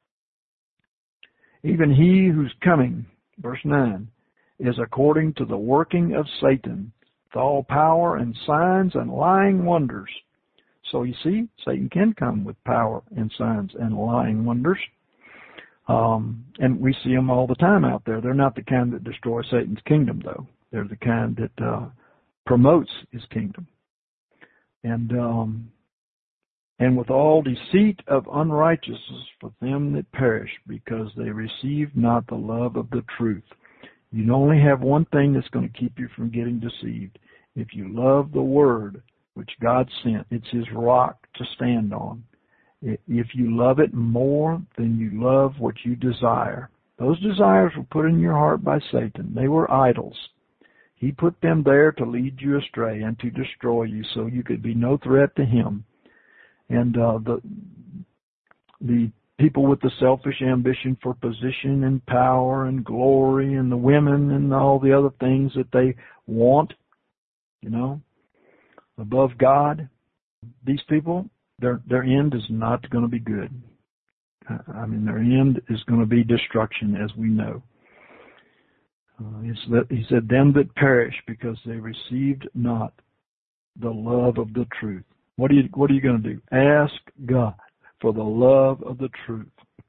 even he who's coming, verse nine, is according to the working of Satan, with all power and signs and lying wonders. So you see, Satan can come with power and signs and lying wonders. Um, and we see them all the time out there. They're not the kind that destroy Satan's kingdom, though. They're the kind that uh, promotes his kingdom. And um, and with all deceit of unrighteousness for them that perish, because they receive not the love of the truth. You only have one thing that's going to keep you from getting deceived. If you love the word which God sent, it's His rock to stand on. If you love it more than you love what you desire, those desires were put in your heart by Satan. They were idols. He put them there to lead you astray and to destroy you, so you could be no threat to Him. And uh, the the people with the selfish ambition for position and power and glory, and the women and all the other things that they want, you know, above God, these people, their their end is not going to be good. I mean, their end is going to be destruction, as we know. Uh, he said, them that perish because they received not the love of the truth. What are you, what are you going to do? Ask God for the love of the truth,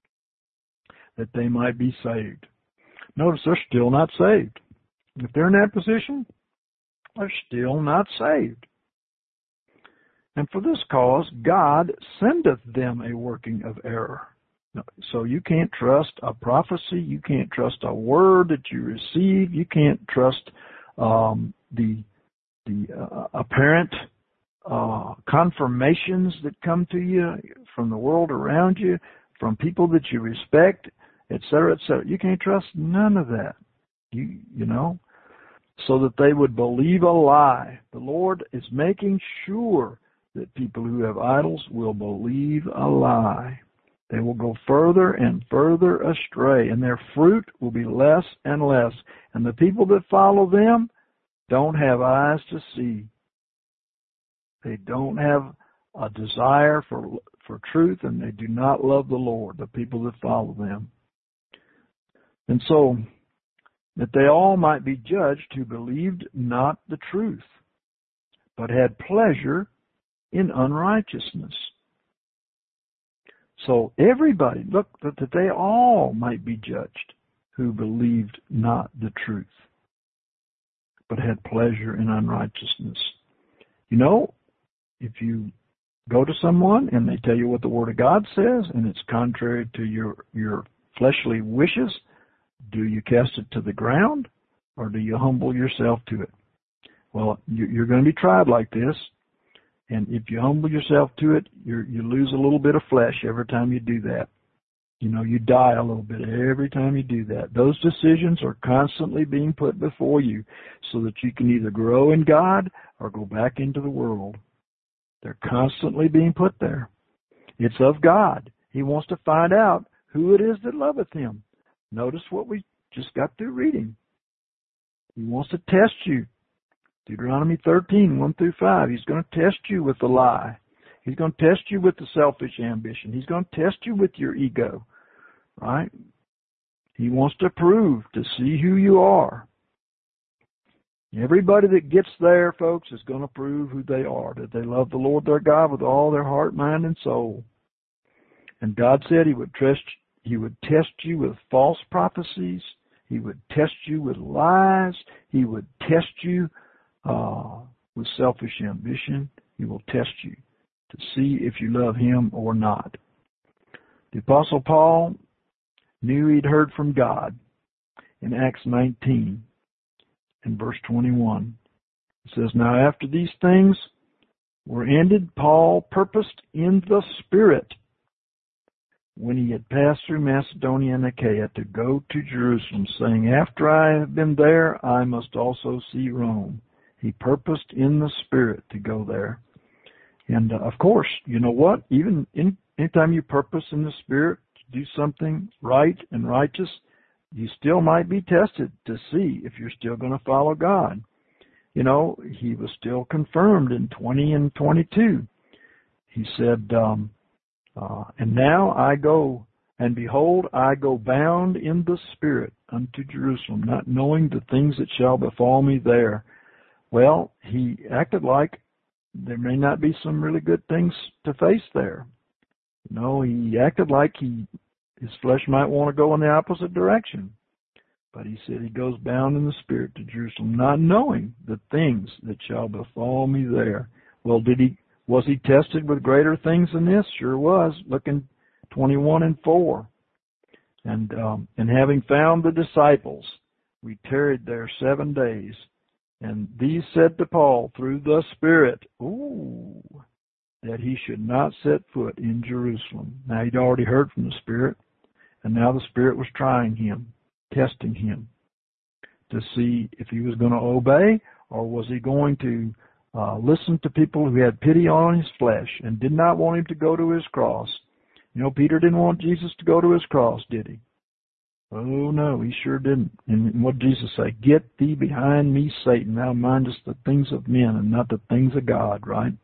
that they might be saved. Notice they're still not saved. If they're in that position, they're still not saved. And for this cause, God sendeth them a working of error. So you can't trust a prophecy. You can't trust a word that you receive. You can't trust um, the the uh, apparent uh, confirmations that come to you from the world around you, from people that you respect, et cetera, et cetera. You can't trust none of that. You you know, so that they would believe a lie. The Lord is making sure that people who have idols will believe a lie. They will go further and further astray, and their fruit will be less and less. And the people that follow them don't have eyes to see. They don't have a desire for for truth, and they do not love the Lord, the people that follow them. And so, that they all might be judged who believed not the truth, but had pleasure in unrighteousness. So everybody, look, that they all might be judged who believed not the truth. but had pleasure in unrighteousness. You know, if you go to someone and they tell you what the Word of God says and it's contrary to your, your fleshly wishes, do you cast it to the ground or do you humble yourself to it? Well, you're going to be tried like this, and if you humble yourself to it, you're, you lose a little bit of flesh every time you do that. You know, you die a little bit every time you do that. Those decisions are constantly being put before you so that you can either grow in God or go back into the world. They're constantly being put there. It's of God. He wants to find out who it is that loveth him. Notice what we just got through reading. He wants to test you. Deuteronomy thirteen, one through five. He's going to test you with the lie. He's going to test you with the selfish ambition. He's going to test you with your ego. Right? He wants to prove, to see who you are. Everybody that gets there, folks, is going to prove who they are, that they love the Lord their God with all their heart, mind, and soul. And God said he would test, he would test you with false prophecies. He would test you with lies. He would test you uh, with selfish ambition. He will test you to see if you love him or not. The Apostle Paul knew he'd heard from God in Acts nineteen and verse twenty-one. It says, "Now after these things were ended, Paul purposed in the Spirit, when he had passed through Macedonia and Achaia, to go to Jerusalem, saying, After I have been there, I must also see Rome." He purposed in the Spirit to go there. And uh, of course, you know what? Even in, anytime you purpose in the Spirit to do something right and righteous, you still might be tested to see if you're still going to follow God. You know, he was still confirmed in twenty and twenty-two. He said, um, uh, and now I go, and behold, I go bound in the Spirit unto Jerusalem, not knowing the things that shall befall me there. Well, he acted like there may not be some really good things to face there. You know, he acted like he his flesh might want to go in the opposite direction. But he said he goes bound in the Spirit to Jerusalem, not knowing the things that shall befall me there. Well, did he? Was he tested with greater things than this? Sure was. Look in twenty-one and four. And, um, and having found the disciples, we tarried there seven days. And these said to Paul through the Spirit, ooh, that he should not set foot in Jerusalem. Now, he'd already heard from the Spirit, and now the Spirit was trying him, testing him to see if he was going to obey, or was he going to uh, listen to people who had pity on his flesh and did not want him to go to his cross. You know, Peter didn't want Jesus to go to his cross, did he? Oh, no, he sure didn't. And what did Jesus say? Get thee behind me, Satan. Thou mindest the things of men and not the things of God, right?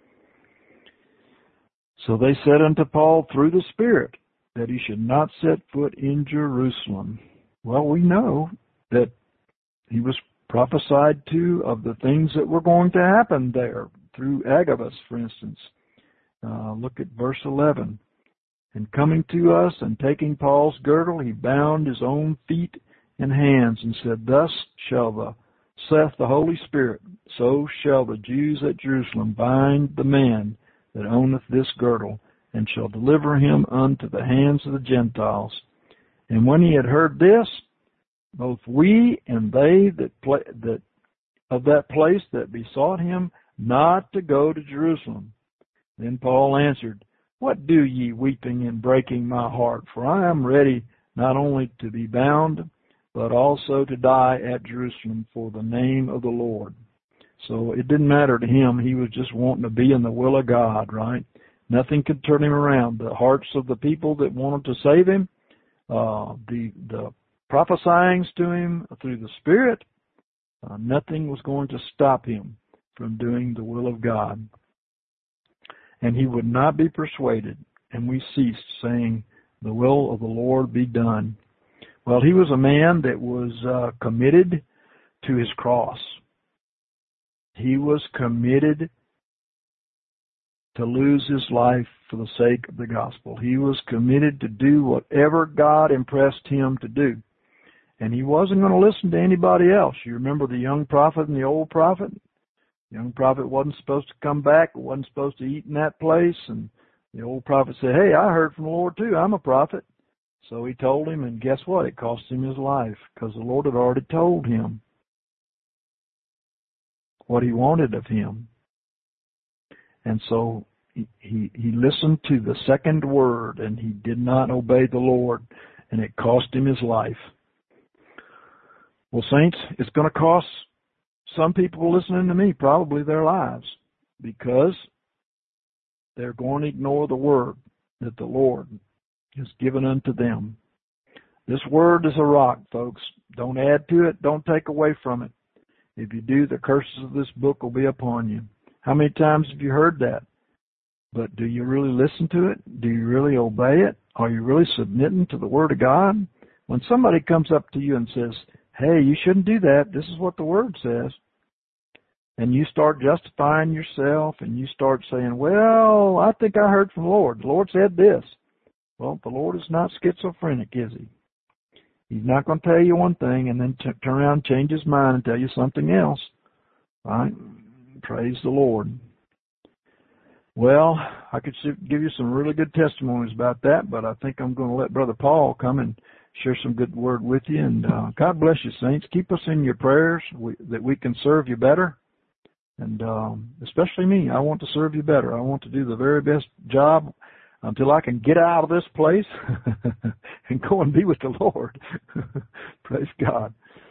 So they said unto Paul through the Spirit that he should not set foot in Jerusalem. Well, we know that he was prophesied to of the things that were going to happen there through Agabus, for instance. Uh, look at verse eleven. And coming to us and taking Paul's girdle, he bound his own feet and hands and said, Thus shall the, saith the Holy Spirit, so shall the Jews at Jerusalem bind the man that owneth this girdle, and shall deliver him unto the hands of the Gentiles. And when he had heard this, both we and they that, pla- that of that place that besought him not to go to Jerusalem. Then Paul answered, What do ye weeping and breaking my heart? For I am ready not only to be bound, but also to die at Jerusalem for the name of the Lord. So it didn't matter to him. He was just wanting to be in the will of God, right? Nothing could turn him around. The hearts of the people that wanted to save him, uh, the the prophesyings to him through the Spirit, uh, nothing was going to stop him from doing the will of God. And he would not be persuaded, and we ceased, saying, The will of the Lord be done. Well, he was a man that was uh, committed to his cross. He was committed to lose his life for the sake of the gospel. He was committed to do whatever God impressed him to do. And he wasn't going to listen to anybody else. You remember the young prophet and the old prophet? The young prophet wasn't supposed to come back, wasn't supposed to eat in that place. And the old prophet said, hey, I heard from the Lord too. I'm a prophet. So he told him, and guess what? It cost him his life because the Lord had already told him what he wanted of him. And so he, he, he listened to the second word, and he did not obey the Lord, and it cost him his life. Well, saints, it's going to cost some people listening to me probably their lives because they're going to ignore the word that the Lord has given unto them. This word is a rock, folks. Don't add to it. Don't take away from it. If you do, the curses of this book will be upon you. How many times have you heard that? But do you really listen to it? Do you really obey it? Are you really submitting to the word of God? When somebody comes up to you and says, hey, you shouldn't do that, this is what the word says, and you start justifying yourself and you start saying, well, I think I heard from the Lord. The Lord said this. Well, the Lord is not schizophrenic, is he? He's not going to tell you one thing and then t- turn around and change his mind and tell you something else. Right? Praise the Lord. Well, I could give you some really good testimonies about that, but I think I'm going to let Brother Paul come and share some good word with you. And uh, God bless you, saints. Keep us in your prayers we, that we can serve you better. And um, especially me, I want to serve you better. I want to do the very best job until I can get out of this place and go and be with the Lord. Praise God.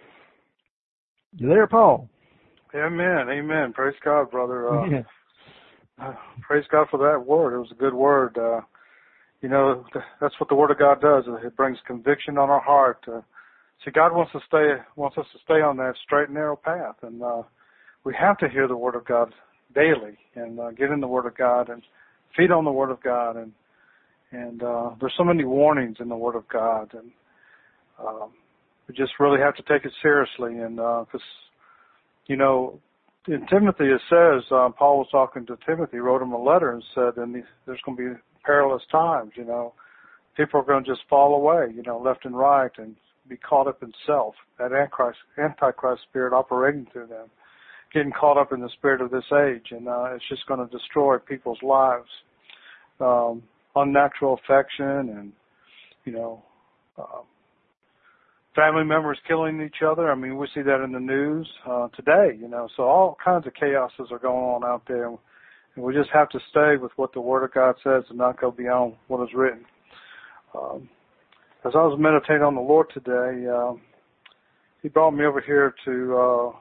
You there, Paul? Amen. Amen. Praise God, brother. Uh, yeah. uh, praise God for that word. It was a good word. Uh, you know, that's what the Word of God does. It brings conviction on our heart. Uh, see, God wants to stay, wants us to stay on that straight and narrow path, and uh, we have to hear the Word of God daily and uh, get in the Word of God and feed on the Word of God. And and uh, there's so many warnings in the Word of God, and um, we just really have to take it seriously. And because uh, you know, in Timothy it says, uh, Paul was talking to Timothy, wrote him a letter and said, and there's going to be perilous times, you know. People are going to just fall away, you know, left and right and be caught up in self, that Antichrist, Antichrist spirit operating through them, getting caught up in the spirit of this age, and uh, it's just going to destroy people's lives. Um, unnatural affection and, you know, uh, family members killing each other. I mean, we see that in the news uh, today, you know, so all kinds of chaoses are going on out there. And we just have to stay with what the Word of God says and not go beyond what is written. Um, as I was meditating on the Lord today, uh, He brought me over here to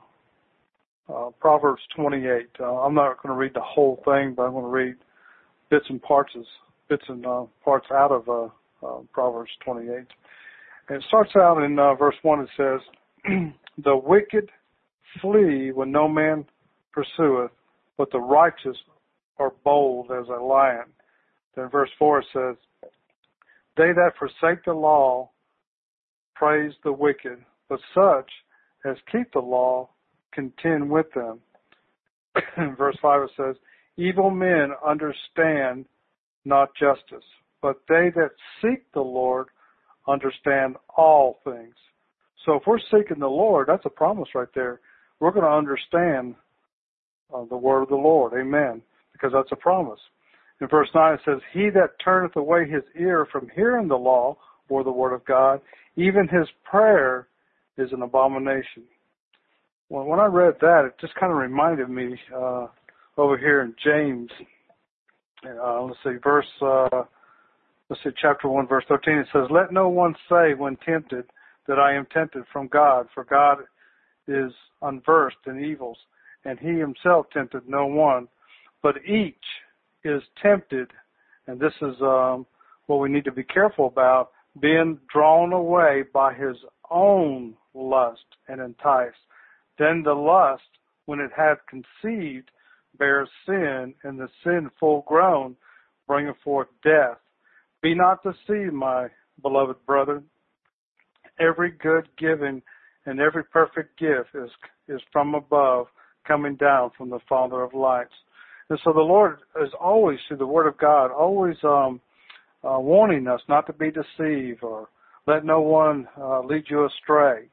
uh, uh, Proverbs twenty-eight. Uh, I'm not going to read the whole thing, but I'm going to read bits and parts, bits and uh, parts out of uh, uh, Proverbs twenty-eight. And it starts out in uh, verse one. It says, "The wicked flee when no man pursueth, but the righteous are bold as a lion." Then verse four says, "They that forsake the law praise the wicked, but such as keep the law contend with them." In verse five it says, "Evil men understand not justice, but they that seek the Lord understand all things." So if we're seeking the Lord, that's a promise right there. We're going to understand uh, the word of the Lord. Amen. Because that's a promise. In verse nine it says, "He that turneth away his ear from hearing the law," or the word of God, "even his prayer is an abomination." Well, when I read that, it just kind of reminded me uh, over here in James, uh, let's see, verse, uh, let's see, chapter one, verse thirteen, it says, "Let no one say when tempted that I am tempted from God, for God is unversed in evils, and he himself tempted no one, but each is tempted," and this is um, what we need to be careful about, "being drawn away by his own lust and enticed. Then the lust, when it hath conceived, bears sin, and the sin full grown bringeth forth death. Be not deceived, my beloved brethren. Every good giving and every perfect gift is is from above, coming down from the Father of lights." And so the Lord is always, through the Word of God, always um, uh, warning us not to be deceived or Let no one uh, lead you astray.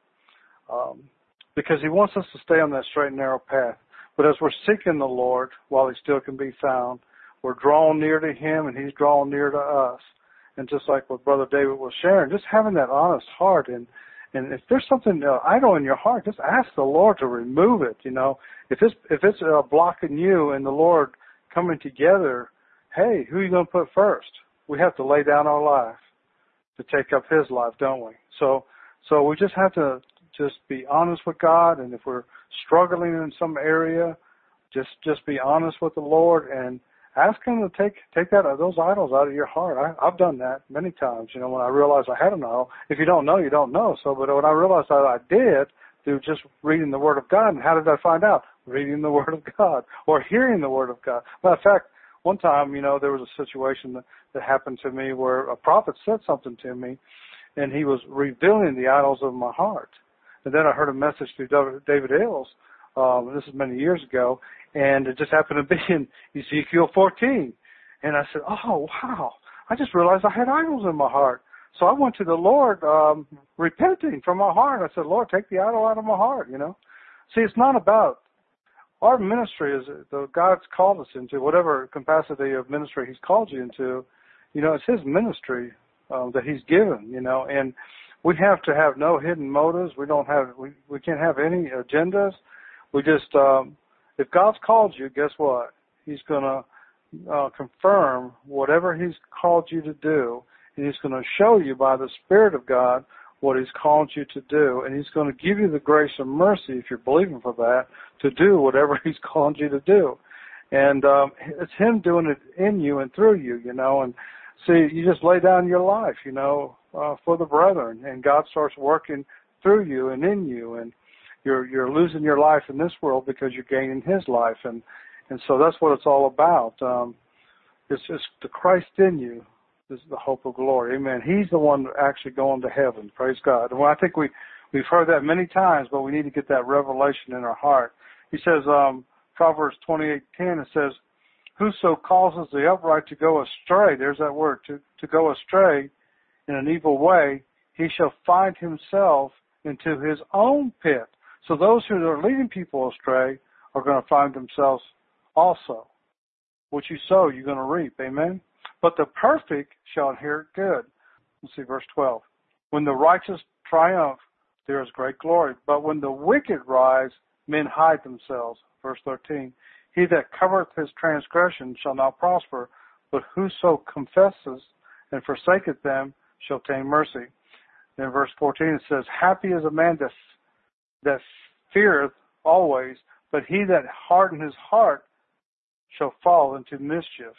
Um, because he wants us to stay on that straight and narrow path. But as we're seeking the Lord while he still can be found, we're drawn near to him and he's drawn near to us. And just like what Brother David was sharing, just having that honest heart. And, and if there's something uh, idle in your heart, just ask the Lord to remove it. You know, if it's, if it's uh, blocking you and the Lord coming together, hey, who are you going to put first? We have to lay down our life to take up his life, don't we? So, so we just have to just be honest with God. And if we're struggling in some area, just, just be honest with the Lord and ask him to take, take that, those idols out of your heart. I, I've done that many times, you know, when I realized I had an idol. If you don't know, you don't know. So, but when I realized that I did through just reading the Word of God, and how did I find out? Reading the Word of God or hearing the Word of God. Matter of fact, one time, you know, there was a situation that, that happened to me where a prophet said something to me, and he was revealing the idols of my heart. And then I heard a message through David Ailes, um, this is many years ago, and it just happened to be in Ezekiel fourteen. And I said, oh, wow, I just realized I had idols in my heart. So I went to the Lord um, repenting from my heart. I said, Lord, take the idol out of my heart, you know. See, it's not about our ministry is the God's called us into, whatever capacity of ministry he's called you into, you know, it's his ministry um, that he's given, you know, and we have to have no hidden motives. We don't have, we, we can't have any agendas. We just, um, if God's called you, guess what? He's going to uh, confirm whatever he's called you to do, and he's going to show you by the Spirit of God what he's called you to do, and he's going to give you the grace and mercy, if you're believing for that, to do whatever he's called you to do. And um, it's him doing it in you and through you, you know, and see, you just lay down your life, you know, uh, for the brethren, and God starts working through you and in you, and you're you're losing your life in this world because you're gaining his life, and, and so that's what it's all about. Um, it's just the Christ in you is the hope of glory. Amen. He's the one actually going to heaven. Praise God. And well, I think we, we've heard that many times, but we need to get that revelation in our heart. He says, um, Proverbs twenty-eight ten, it says, whoso causes the upright to go astray, there's that word, to, to go astray in an evil way, he shall find himself into his own pit. So those who are leading people astray are going to find themselves also. What you sow, you're going to reap. Amen. But the perfect shall inherit good. Let's see, verse twelve. When the righteous triumph, there is great glory. But when the wicked rise, men hide themselves. Verse thirteen. He that covereth his transgression shall not prosper, but whoso confesses and forsaketh them shall obtain mercy. Then verse fourteen it says, happy is a man that, that feareth always, but he that hardeneth his heart shall fall into mischief.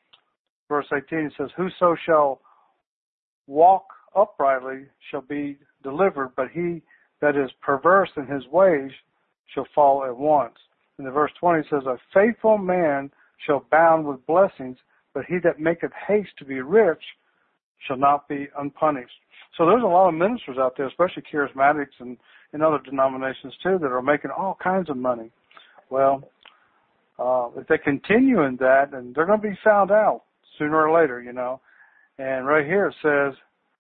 Verse eighteen says, whoso shall walk uprightly shall be delivered, but he that is perverse in his ways shall fall at once. And the verse twenty says, a faithful man shall bound with blessings, but he that maketh haste to be rich shall not be unpunished. So there's a lot of ministers out there, especially charismatics and, and other denominations too, that are making all kinds of money. Well, uh, if they continue in that, then they're going to be found out sooner or later, you know. And right here it says,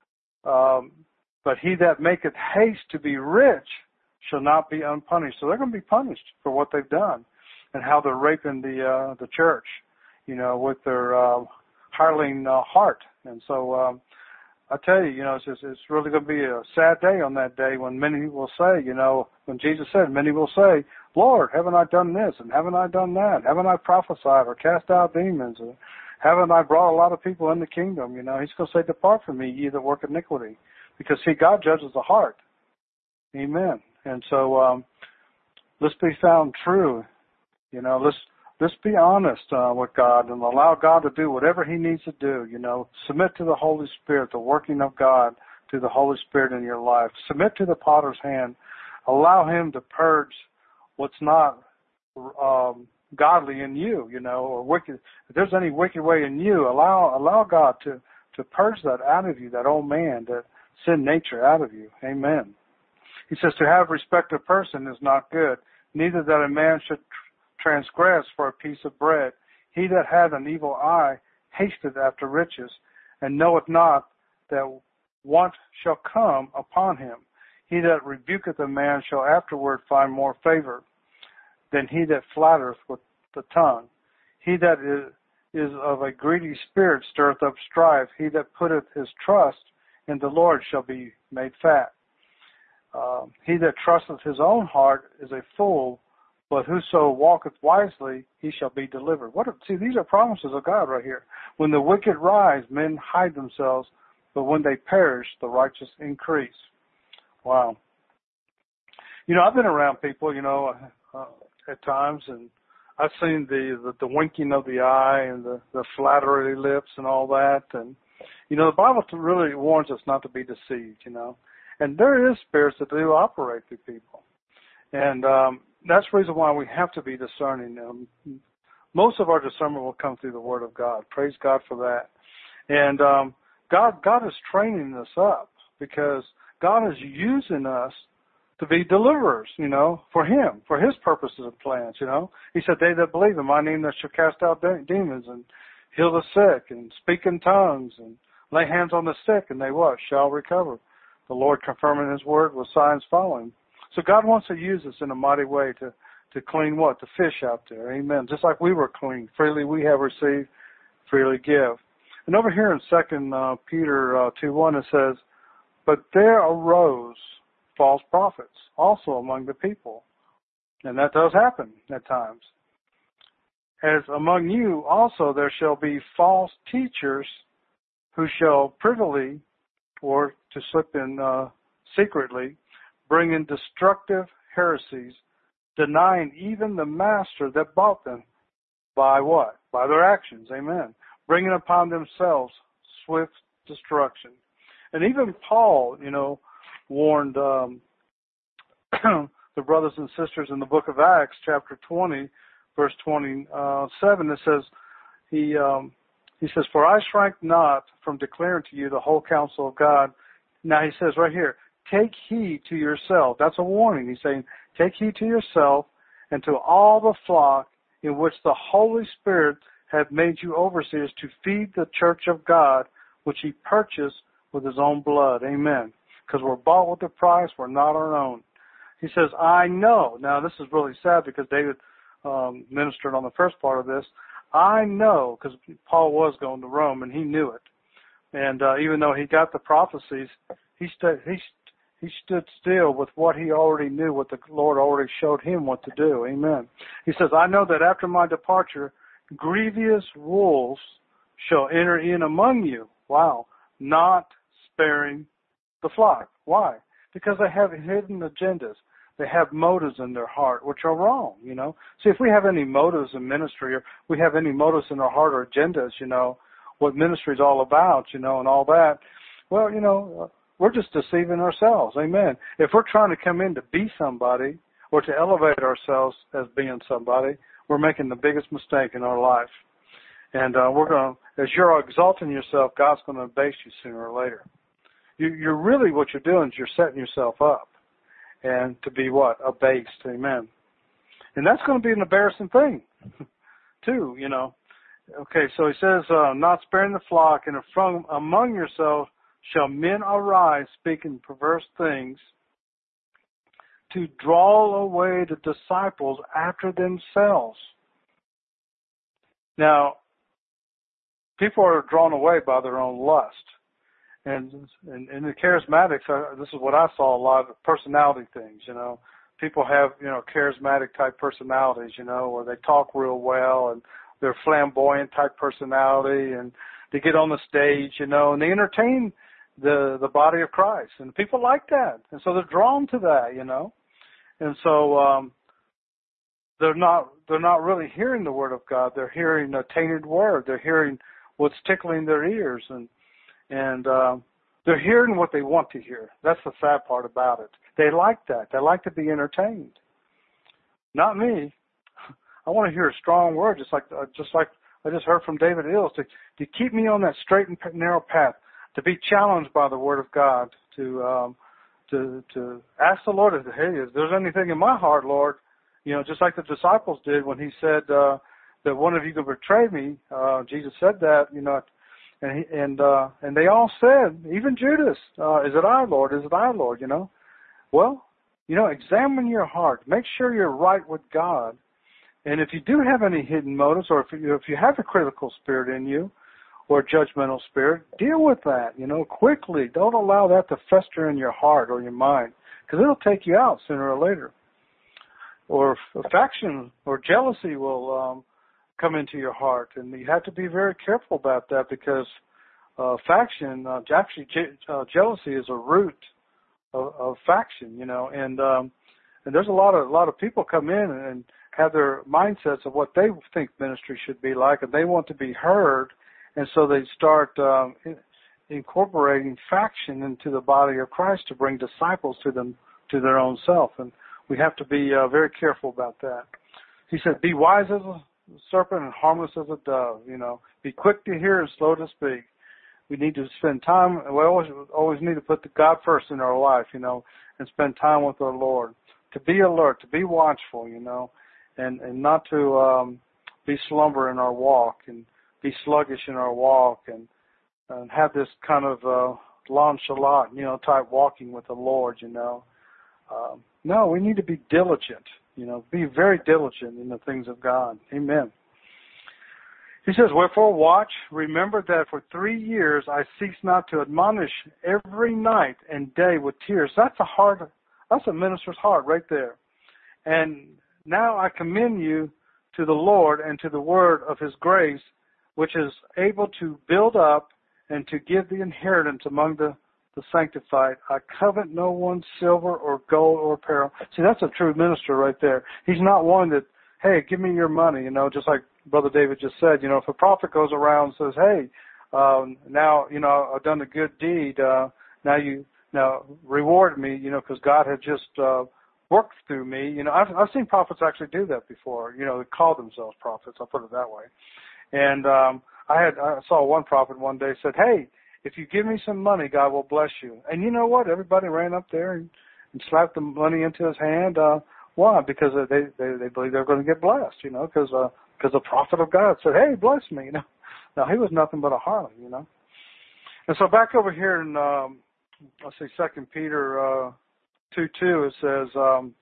um, but he that maketh haste to be rich shall not be unpunished. So they're going to be punished for what they've done and how they're raping the uh, the church, you know, with their uh, hireling uh, heart. And so um, I tell you, you know, it's just, it's really going to be a sad day on that day when many will say, you know, when Jesus said, many will say, Lord, haven't I done this and haven't I done that? Haven't I prophesied or cast out demons? Or haven't I brought a lot of people in the kingdom? You know, he's going to say, depart from me, ye that work iniquity. Because, see, God judges the heart. Amen. And so um, let's be found true. You know, let's let's be honest uh, with God and allow God to do whatever he needs to do. You know, submit to the Holy Spirit, the working of God through the Holy Spirit in your life. Submit to the potter's hand. Allow him to purge what's not um, godly in you, you know, or wicked. If there's any wicked way in you, allow allow God to, to purge that out of you, that old man, that sin nature out of you. Amen. He says, to have respect of person is not good, neither that a man should transgress for a piece of bread. He that hath an evil eye hasteth after riches, and knoweth not that what shall come upon him. He that rebuketh a man shall afterward find more favor than he that flattereth with the tongue. He that is, is of a greedy spirit stirreth up strife. He that putteth his trust in the Lord shall be made fat. Uh, he that trusteth his own heart is a fool, but whoso walketh wisely, he shall be delivered. What? Are, see, these are promises of God right here. When the wicked rise, men hide themselves, but when they perish, the righteous increase. Wow. You know, I've been around people, you know, uh, at times, and I've seen the, the, the winking of the eye and the, the flattery lips and all that. And, you know, the Bible really warns us not to be deceived, you know. And there is spirits that do operate through people. And um, that's the reason why we have to be discerning. Um, most of our discernment will come through the Word of God. Praise God for that. And um, God, God is training us up because God is using us to be deliverers, you know, for Him, for His purposes and plans, you know. He said, they that believe in my name that shall cast out de- demons and heal the sick and speak in tongues and lay hands on the sick and they what? Shall recover. The Lord confirming His word with signs following. So God wants to use us in a mighty way to, to clean what? The fish out there. Amen. Just like we were clean. Freely we have received, freely give. And over here in Second uh, Peter uh, two one it says, but there arose false prophets also among the people. And that does happen at times. As among you also there shall be false teachers who shall privily, or to slip in uh, secretly, bring in destructive heresies, denying even the master that bought them. By what? By their actions. Amen. Bringing upon themselves swift destruction. And even Paul, you know, warned um, the brothers and sisters in the book of Acts, chapter twenty, verse twenty-seven. It says, he um, he says, for I shrank not from declaring to you the whole counsel of God. Now he says right here, take heed to yourself. That's a warning. He's saying, take heed to yourself and to all the flock in which the Holy Spirit hath made you overseers to feed the church of God, which He purchased with His own blood. Amen. Because we're bought with a price, we're not our own. He says, I know. Now this is really sad because David um, ministered on the first part of this. I know, because Paul was going to Rome and he knew it. And uh, even though he got the prophecies, he, st- he, st- he stood still with what he already knew, what the Lord already showed him what to do. Amen. He says, I know that after my departure, grievous wolves shall enter in among you. Wow. Not sparing the flock. Why? Because they have hidden agendas. They have motives in their heart, which are wrong, you know. See, if we have any motives in ministry, or we have any motives in our heart or agendas, you know, what ministry is all about, you know, and all that, well, you know, we're just deceiving ourselves. Amen. If we're trying to come in to be somebody or to elevate ourselves as being somebody, we're making the biggest mistake in our life. And uh, we're going to, as you're exalting yourself, God's going to abase you sooner or later. You, you're really, what you're doing is you're setting yourself up. And to be what? Abased. Amen. And that's going to be an embarrassing thing, too, you know. Okay, so he says, uh, not sparing the flock, and from among yourselves shall men arise, speaking perverse things, to draw away the disciples after themselves. Now, people are drawn away by their own lust. And in, in the charismatics, uh, this is what I saw a lot of personality things, you know. People have, you know, charismatic type personalities, you know, where they talk real well and they're flamboyant type personality and they get on the stage, you know, and they entertain the, the body of Christ. And people like that. And so they're drawn to that, you know. And so um, they're not they're not really hearing the Word of God. They're hearing a tainted word. They're hearing what's tickling their ears. And And uh, they're hearing what they want to hear. That's the sad part about it. They like that. They like to be entertained. Not me. I want to hear a strong word, just like uh, just like I just heard from David Ills, to, to keep me on that straight and narrow path, to be challenged by the Word of God, to um, to to ask the Lord, hey, if there's anything in my heart, Lord, you know, just like the disciples did when He said uh, that one of you could betray me. Uh, Jesus said that, you know. And he, and uh, and they all said, even Judas, uh, is it I, Lord? Is it I, Lord? You know. Well, you know, examine your heart. Make sure you're right with God. And if you do have any hidden motives, or if you, if you have a critical spirit in you, or a judgmental spirit, deal with that, you know, quickly. Don't allow that to fester in your heart or your mind, because it'll take you out sooner or later. Or faction or jealousy will um, come into your heart, and you have to be very careful about that, because uh, faction, uh, actually, je- uh, jealousy is a root of, of faction, you know, and um, and there's a lot of a lot of people come in and have their mindsets of what they think ministry should be like, and they want to be heard, and so they start um, in, incorporating faction into the body of Christ to bring disciples to them, to their own self, and we have to be uh, very careful about that. He said, "Be wise as a serpent and harmless as a dove." You know, be quick to hear and slow to speak. We need to spend time. We always always need to put the God first in our life, you know, and spend time with our Lord. To be alert, to be watchful, you know, and and not to um, be slumber in our walk and be sluggish in our walk, and, and have this kind of uh, nonchalant, you know, type walking with the Lord, you know. Um, no, we need to be diligent, you know, be very diligent in the things of God. Amen. He says, "Wherefore watch, remember that for three years I cease not to admonish every night and day with tears." That's a hard, that's a minister's heart right there. "And now I commend you to the Lord and to the word of his grace, which is able to build up and to give the inheritance among the, the sanctified. I covet no one's silver or gold or apparel." See, that's a true minister right there. He's not one that, hey, give me your money, you know, just like Brother David just said. You know, if a prophet goes around and says, hey, um, now, you know, I've done a good deed, uh, now you, now reward me, you know, because God had just uh, worked through me. You know, I've, I've seen prophets actually do that before, you know, they call themselves prophets, I'll put it that way. And um, I had I saw one prophet one day said, hey, if you give me some money, God will bless you. And you know what? Everybody ran up there and, and slapped the money into his hand. Uh, why? Because they, they, they believe they're going to get blessed, you know, because uh, because the prophet of God said, hey, bless me, you know. Now, he was nothing but a harlot, you know. And so back over here in, um, let's see, Second Peter uh, two two, it says, um,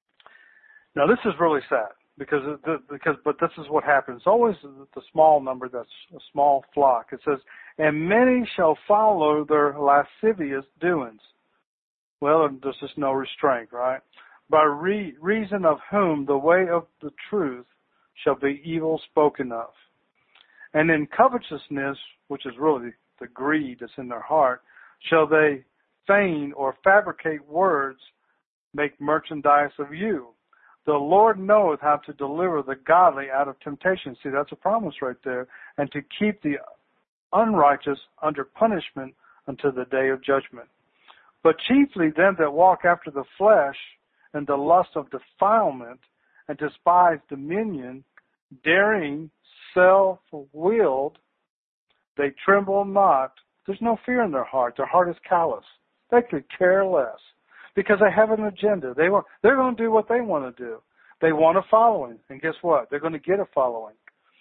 now this is really sad. Because, because, but this is what happens. It's always the small number that's a small flock. It says, "And many shall follow their lascivious doings." Well, there's just no restraint, right? "By re- reason of whom the way of the truth shall be evil spoken of. And in covetousness," which is really the greed that's in their heart, "shall they feign or fabricate words, make merchandise of you. The Lord knoweth how to deliver the godly out of temptation." See, that's a promise right there. "And to keep the unrighteous under punishment until the day of judgment. But chiefly them that walk after the flesh and the lust of defilement and despise dominion, daring, self-willed, they tremble not." There's no fear in their heart. Their heart is callous. They could care less. Because they have an agenda. They want, they're going to do what they want to do. They want a following. And guess what? They're going to get a following.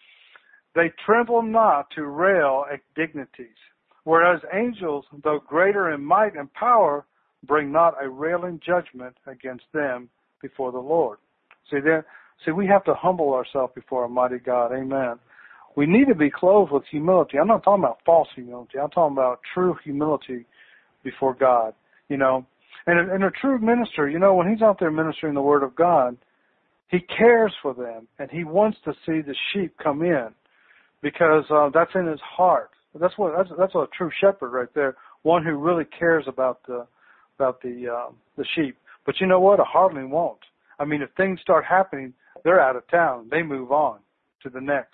"They tremble not to rail at dignities, whereas angels, though greater in might and power, bring not a railing judgment against them before the Lord." See, there, see, we have to humble ourselves before Almighty God. Amen. We need to be clothed with humility. I'm not talking about false humility. I'm talking about true humility before God. You know, And a, and a true minister, you know, when he's out there ministering the Word of God, he cares for them, and he wants to see the sheep come in, because uh, that's in his heart. That's what that's that's a true shepherd right there, one who really cares about the about the uh, the sheep. But you know what? A hardly won't. I mean, if things start happening, they're out of town. They move on to the next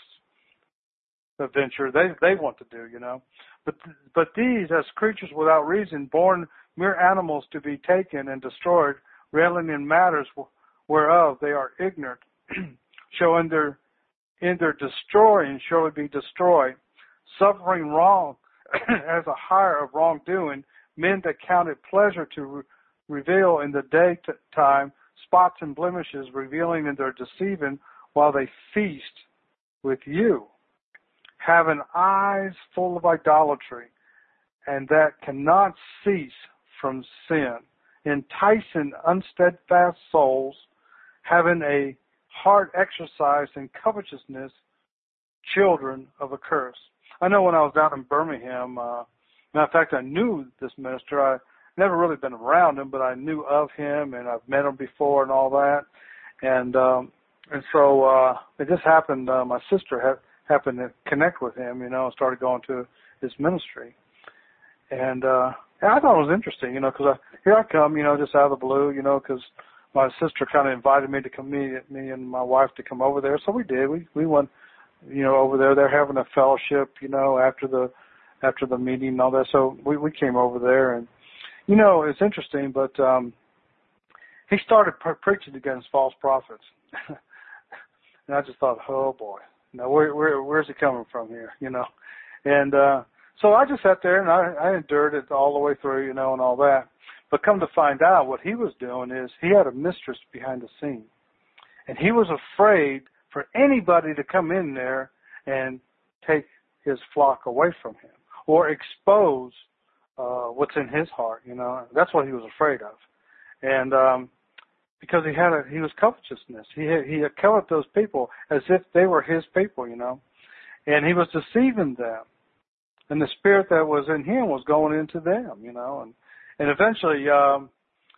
adventure they they want to do, you know. But but these, as creatures without reason, born mere animals to be taken and destroyed, railing in matters whereof they are ignorant, shall in their in their destroying surely be destroyed, suffering wrong as a hire of wrongdoing, men that count it pleasure to re- reveal in the daytime spots and blemishes, revealing in their deceiving while they feast with you. having eyes full of idolatry, and that cannot cease from sin, enticing unsteadfast souls, having a heart exercised in covetousness, children of a curse. I know when I was down in Birmingham, uh, matter of fact, I knew this minister. I never really been around him, but I knew of him, and I've met him before and all that. And um, and so uh, it just happened. Uh, my sister had happened to connect with him, you know, and started going to his ministry. And, uh, and I thought it was interesting, you know, because here I come, you know, just out of the blue, you know, because my sister kind of invited me to come meet me and my wife to come over there. So we did. We we went, you know, over there. They're having a fellowship, you know, after the after the meeting and all that. So we we came over there, and you know, it's interesting. But um, he started pre- preaching against false prophets, and I just thought, oh boy, you know, where where where's he coming from here, you know? And uh, so I just sat there and I, I endured it all the way through, you know, and all that. But come to find out, what he was doing is he had a mistress behind the scene, and he was afraid for anybody to come in there and take his flock away from him or expose uh, what's in his heart. You know, that's what he was afraid of, and um, because he had a he was covetousness. He had, he had coveted those people as if they were his people. You know, and he was deceiving them, and the spirit that was in him was going into them. You know, and and eventually. Um,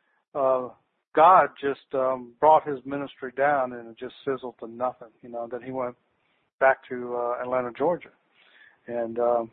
uh, God just um, brought his ministry down, and it just sizzled to nothing, you know. Then he went back to uh, Atlanta, Georgia, and um,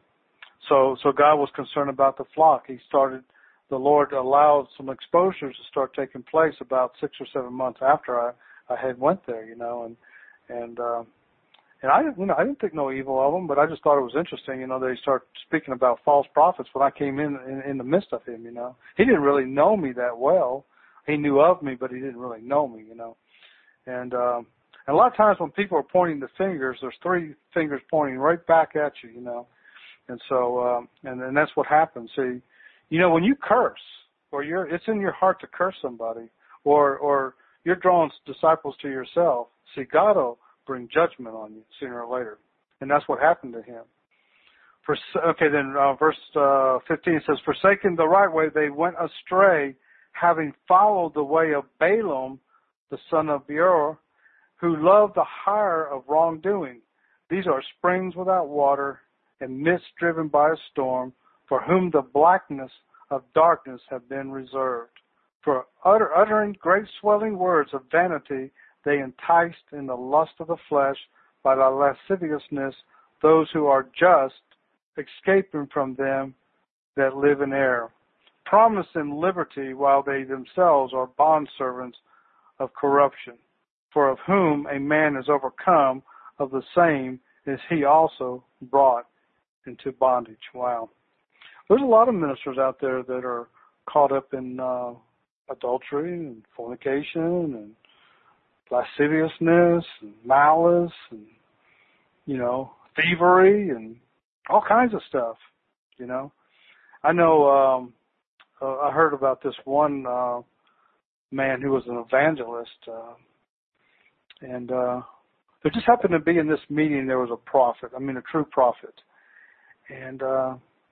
so so God was concerned about the flock. He started, the Lord allowed some exposures to start taking place about six or seven months after I, I had went there, you know, and and uh, and I didn't, you know, I didn't think no evil of him, but I just thought it was interesting, you know. They start speaking about false prophets when I came in, in in the midst of him, you know. He didn't really know me that well. He knew of me, but he didn't really know me, you know. And, um, and a lot of times when people are pointing the fingers, there's three fingers pointing right back at you, you know. And so, um, and, and that's what happens. See, you know, when you curse, or you're, it's in your heart to curse somebody, or, or you're drawing disciples to yourself, see, God will bring judgment on you sooner or later. And that's what happened to him. For, okay, then uh, verse uh, fifteen says, forsaking the right way, they went astray, having followed the way of Balaam, the son of Beor, who loved the hire of wrongdoing. These are springs without water and mist driven by a storm, for whom the blackness of darkness have been reserved. For utter, uttering great swelling words of vanity, they enticed in the lust of the flesh by the lasciviousness those who are just, escaping from them that live in error, promising liberty while they themselves are bondservants of corruption. For of whom a man is overcome, of the same is he also brought into bondage. Wow. There's a lot of ministers out there that are caught up in uh, adultery and fornication and lasciviousness and malice and, you know, thievery and all kinds of stuff, you know. I know um, uh, I heard about this one uh, man who was an evangelist, uh, and uh, there just happened to be in this meeting there was a prophet, I mean a true prophet. And uh,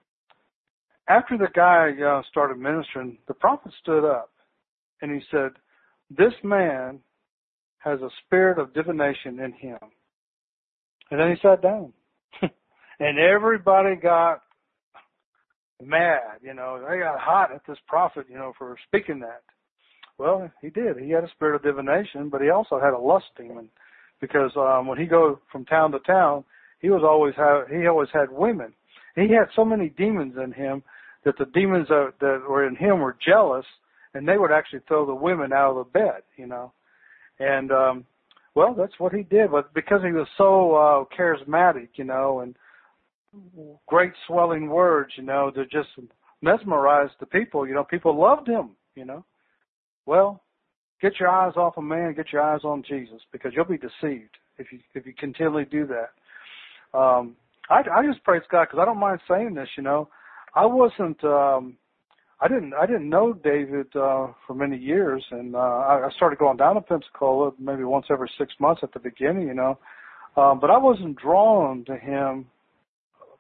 after the guy uh, started ministering, the prophet stood up and he said, this man has a spirit of divination in him. And then he sat down. And everybody got mad, you know. They got hot at this prophet, you know, for speaking that. Well, he did. He had a spirit of divination, but he also had a lust demon, because um, when he go from town to town, he was always have he always had women. He had so many demons in him that the demons that, that were in him were jealous, and they would actually throw the women out of the bed, you know. And um, well, that's what he did. But because he was so uh, charismatic, you know, and great swelling words, you know, that just mesmerized the people. You know, people loved him, you know. Well, get your eyes off of man, get your eyes on Jesus, because you'll be deceived if you if you continually do that. Um, I, I just praise God, because I don't mind saying this, you know. I wasn't, um, I didn't, I didn't know David uh, for many years, and uh, I started going down to Pensacola maybe once every six months at the beginning, you know. Um, but I wasn't drawn to him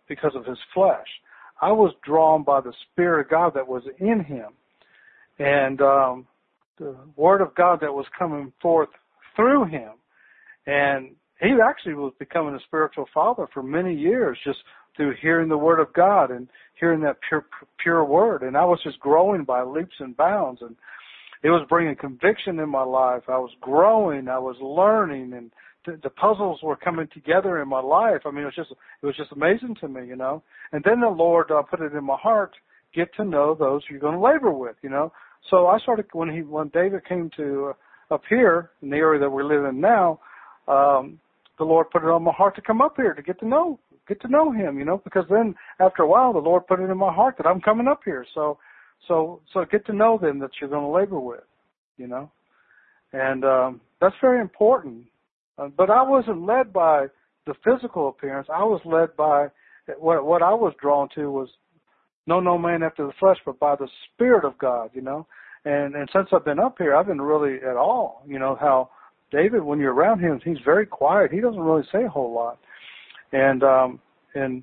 because of his flesh. I was drawn by the Spirit of God that was in him. And um, the Word of God that was coming forth through him. And he actually was becoming a spiritual father for many years just through hearing the Word of God and hearing that pure, pure Word. And I was just growing by leaps and bounds. And it was bringing conviction in my life. I was growing. I was learning. And the, the puzzles were coming together in my life. I mean, it was just it was just amazing to me, you know. And then the Lord uh, put it in my heart, get to know those you're going to labor with, you know. So I started, when he when David came to uh, up here in the area that we live in now, um, the Lord put it on my heart to come up here to get to know get to know him, you know, because then after a while the Lord put it in my heart that I'm coming up here. So so so get to know them that you're going to labor with, you know. And um, that's very important. Uh, but I wasn't led by the physical appearance. I was led by what what I was drawn to was no no man after the flesh, but by the Spirit of God, you know. And and since I've been up here, I've been really at all, you know, how David, when you're around him, he's very quiet. He doesn't really say a whole lot. And um, and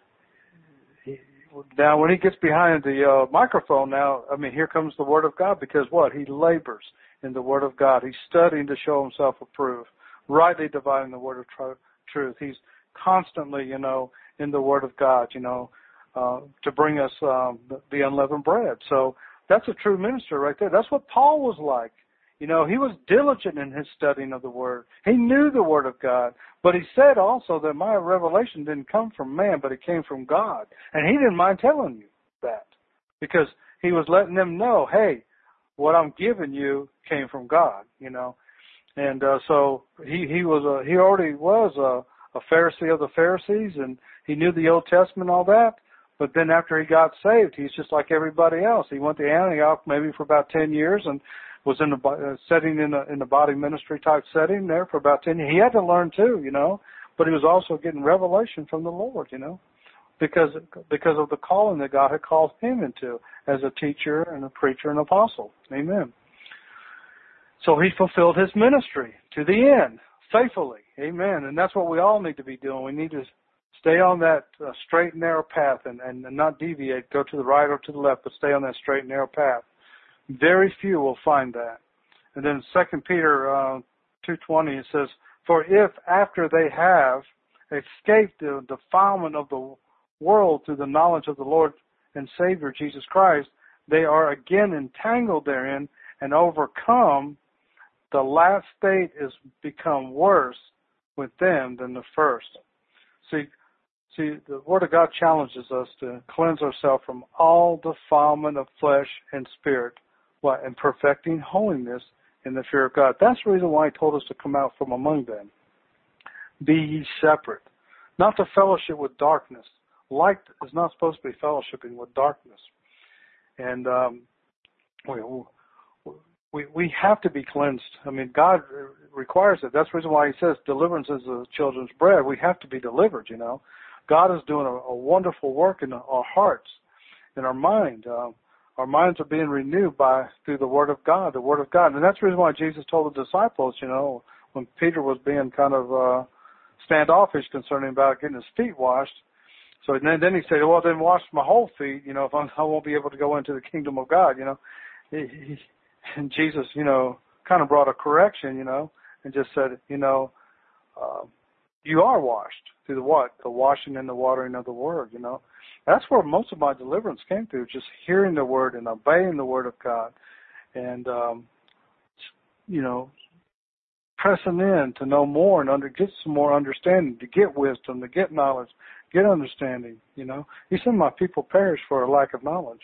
he, now when he gets behind the uh, microphone now, I mean, here comes the Word of God, because what? He labors in the Word of God. He's studying to show himself approved, rightly dividing the Word of tr- truth. He's constantly, you know, in the Word of God, you know, uh, to bring us um, the, the unleavened bread. So that's a true minister right there. That's what Paul was like. You know, he was diligent in his studying of the Word. He knew the Word of God. But he said also that my revelation didn't come from man, but it came from God. And he didn't mind telling you that, because he was letting them know, hey, what I'm giving you came from God, you know. And uh, so he, he was a, he already was a, a Pharisee of the Pharisees, and he knew the Old Testament and all that. But then after he got saved, he's just like everybody else. He went to Antioch maybe for about ten years and was in a uh, setting in a in the body ministry type setting there for about ten years. He had to learn too, you know, but he was also getting revelation from the Lord, you know, because because of the calling that God had called him into as a teacher and a preacher and apostle. Amen. So he fulfilled his ministry to the end, faithfully. Amen. And that's what we all need to be doing. We need to stay on that uh, straight and narrow path and, and, and not deviate, go to the right or to the left, but stay on that straight and narrow path. Very few will find that. And then Second Peter uh, two twenty, it says, for if after they have escaped the defilement of the world through the knowledge of the Lord and Savior Jesus Christ, they are again entangled therein and overcome, the last state is become worse with them than the first. See, see, the Word of God challenges us to cleanse ourselves from all defilement of flesh and spirit, what, and perfecting holiness in the fear of God. That's the reason why He told us to come out from among them. Be ye separate, not to fellowship with darkness. Light is not supposed to be fellowshipping with darkness. And um, we, we we have to be cleansed. I mean, God requires it. That's the reason why He says deliverance is the children's bread. We have to be delivered, you know. God is doing a, a wonderful work in our hearts, in our mind. Um, our minds are being renewed by through the Word of God, the Word of God. And that's the reason why Jesus told the disciples, you know, when Peter was being kind of uh, standoffish concerning about getting his feet washed. So then, then he said, well, then wash my whole feet, you know, if I'm, I won't be able to go into the kingdom of God, you know. He, he, and Jesus, you know, kind of brought a correction, you know, and just said, you know, uh, you are washed through the what? The washing and the watering of the Word, you know. That's where most of my deliverance came through, just hearing the Word and obeying the Word of God. And, um, you know, pressing in to know more and under, get some more understanding, to get wisdom, to get knowledge, get understanding, you know. He said, my people perish for a lack of knowledge.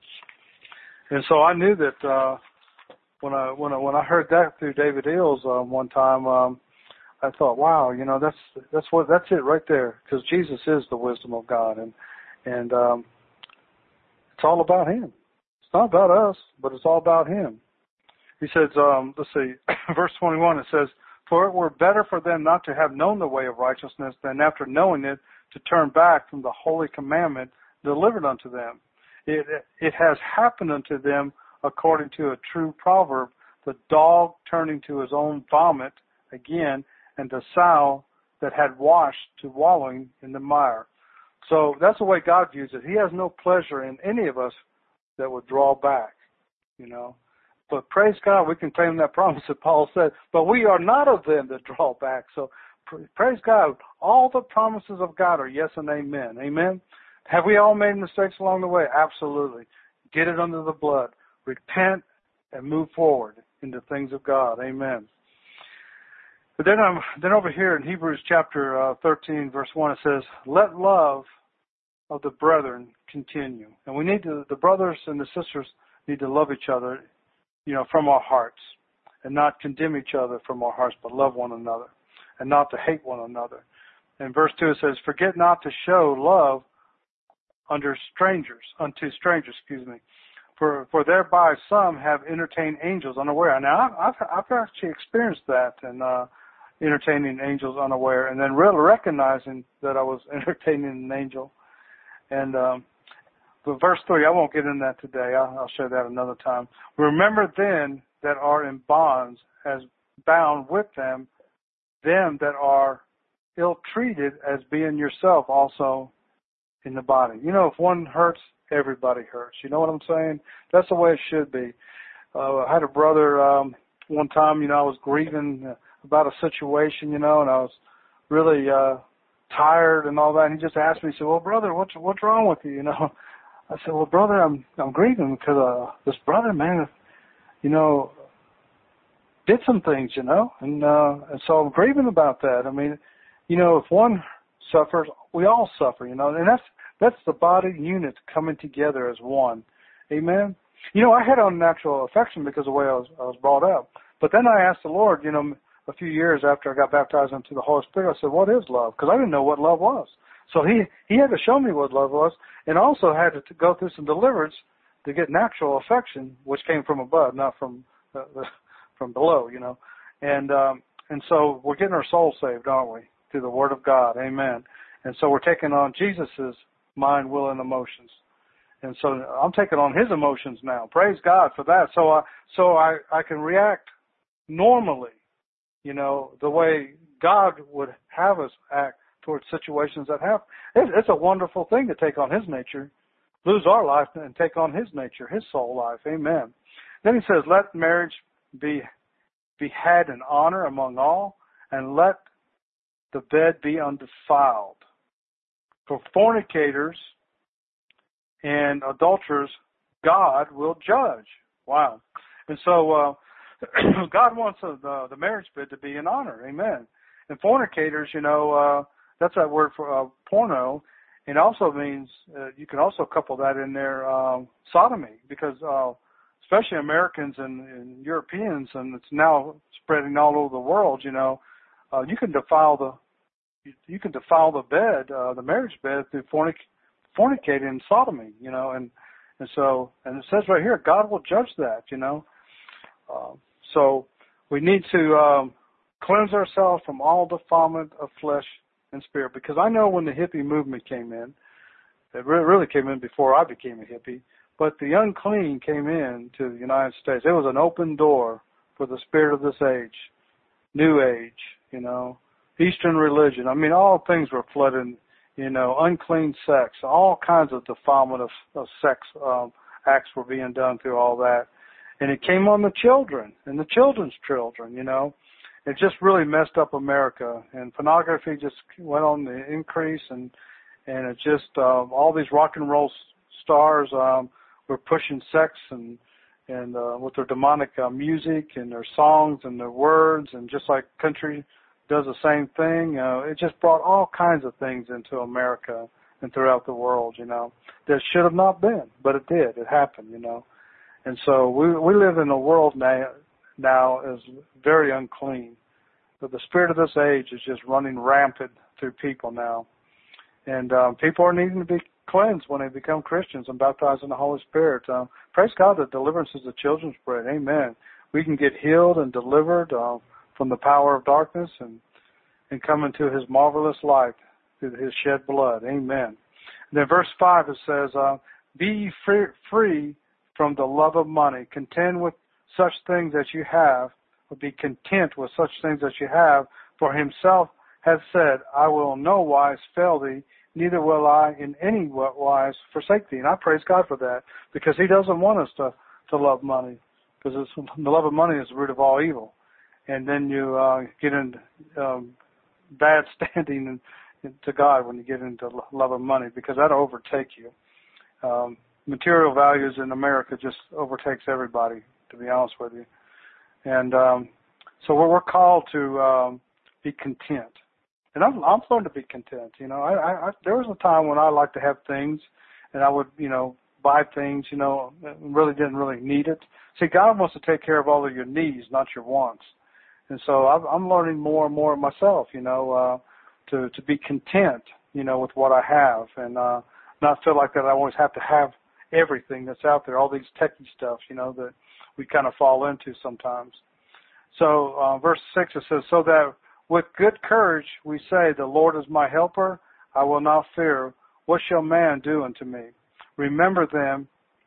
And so I knew that uh, when I when I when I heard that through David Eels um, one time, um, I thought, wow, you know, that's that's what that's it right there, because Jesus is the wisdom of God, and and um, it's all about Him. It's not about us, but it's all about Him. He says, um, let's see, verse twenty-one. It says, "For it were better for them not to have known the way of righteousness than after knowing it to turn back from the holy commandment delivered unto them. It it has happened unto them according to a true proverb, the dog turning to his own vomit again, and the sow that had washed to wallowing in the mire." So that's the way God views it. He has no pleasure in any of us that would draw back, you know. But praise God, we can claim that promise that Paul said, but we are not of them that draw back. So praise God, all the promises of God are yes and amen. Amen. Have we all made mistakes along the way? Absolutely. Get it under the blood. Repent and move forward into things of God. Amen. But then, um, then over here in Hebrews chapter uh, thirteen, verse one, it says, let love of the brethren continue. And we need to, the brothers and the sisters need to love each other, you know, from our hearts, and not condemn each other from our hearts, but love one another, and not to hate one another. In verse two, it says, forget not to show love under strangers, unto strangers, excuse me. For, for thereby some have entertained angels unaware. Now, I've, I've actually experienced that, and, uh, entertaining angels unaware, and then really recognizing that I was entertaining an angel. And um, but verse three, I won't get into that today. I'll, I'll share that another time. Remember then that are in bonds, as bound with them, them that are ill-treated, as being yourself also in the body. You know, if one hurts, everybody hurts. You know what I'm saying? That's the way it should be. Uh, I had a brother um, one time, you know, I was grieving uh, about a situation, you know, and I was really uh, tired and all that. And he just asked me, he said, well, brother, what's what's wrong with you, you know? I said, well, brother, I'm I'm grieving because uh, this brother, man, you know, did some things, you know, and uh, and so I'm grieving about that. I mean, you know, if one suffers, we all suffer, you know, and that's that's the body unit coming together as one. Amen. You know, I had unnatural affection because of the way I was I was brought up. But then I asked the Lord, you know, a few years after I got baptized into the Holy Spirit, I said, what is love? Because I didn't know what love was. So he, he had to show me what love was, and also had to go through some deliverance to get natural affection, which came from above, not from uh, the, from below, you know. And um, and so we're getting our soul saved, aren't we, through the Word of God. Amen. And so we're taking on Jesus's mind, will, and emotions. And so I'm taking on His emotions now. Praise God for that. So I, so I, I can react normally, you know, the way God would have us act towards situations that happen. It's, it's a wonderful thing to take on His nature, lose our life, and take on His nature, His soul life. Amen. Then He says, let marriage be be had in honor among all, and let the bed be undefiled. For fornicators and adulterers, God will judge. Wow. And so uh, God wants uh, the, the marriage bed to be in honor. Amen. And fornicators, you know, uh, that's that word for uh, porno. It also means, uh, you can also couple that in there, um, sodomy, because uh, especially Americans and, and Europeans, and it's now spreading all over the world, you know, uh, you can defile the you, you can defile the bed, uh, the marriage bed, through fornic, fornicating and sodomy, you know, and and so and it says right here, God will judge that, you know. Uh, so we need to um, cleanse ourselves from all defilement of flesh and spirit, because I know when the hippie movement came in, it really came in before I became a hippie, but the unclean came in to the United States. It was an open door for the spirit of this age, New Age, you know, Eastern religion. I mean, all things were flooded, you know, unclean sex, all kinds of defilement of, of sex um, acts were being done through all that. And it came on the children and the children's children, you know. It just really messed up America, and pornography just went on the increase, and and it just uh, all these rock and roll stars um, were pushing sex and and uh, with their demonic uh, music and their songs and their words, and just like country does the same thing. Uh, it just brought all kinds of things into America and throughout the world, you know, that should have not been, but it did. It happened, you know, and so we we live in a world now. now is very unclean. But the spirit of this age is just running rampant through people now. And um, people are needing to be cleansed when they become Christians and baptized in the Holy Spirit. Um, praise God that deliverance is the children's bread. Amen. We can get healed and delivered uh, from the power of darkness and, and come into His marvelous light through His shed blood. Amen. And then verse five, it says, uh, be ye free, free from the love of money. Contend with such things that you have, or be content with such things that you have, for Himself hath said, I will no wise fail thee, neither will I in any wise forsake thee. And I praise God for that, because he doesn't want us to, to love money, because it's, the love of money is the root of all evil. And then you uh, get into um, bad standing in, in, to God when you get into love of money, because that'll overtake you. Um, material values in America just overtakes everybody, to be honest with you. And um, so we're, we're called to um, be content. And I'm, I'm learning to be content. You know, I, I, I, there was a time when I liked to have things, and I would, you know, buy things, you know, really didn't really need it. See, God wants to take care of all of your needs, not your wants. And so I'm, I'm learning more and more myself, you know, uh, to to be content, you know, with what I have, and uh, not feel like that I always have to have everything that's out there, all these techie stuff, you know, that we kind of fall into sometimes. So uh, verse six, it says, so that with good courage we say, the Lord is my helper, I will not fear. What shall man do unto me? Remember them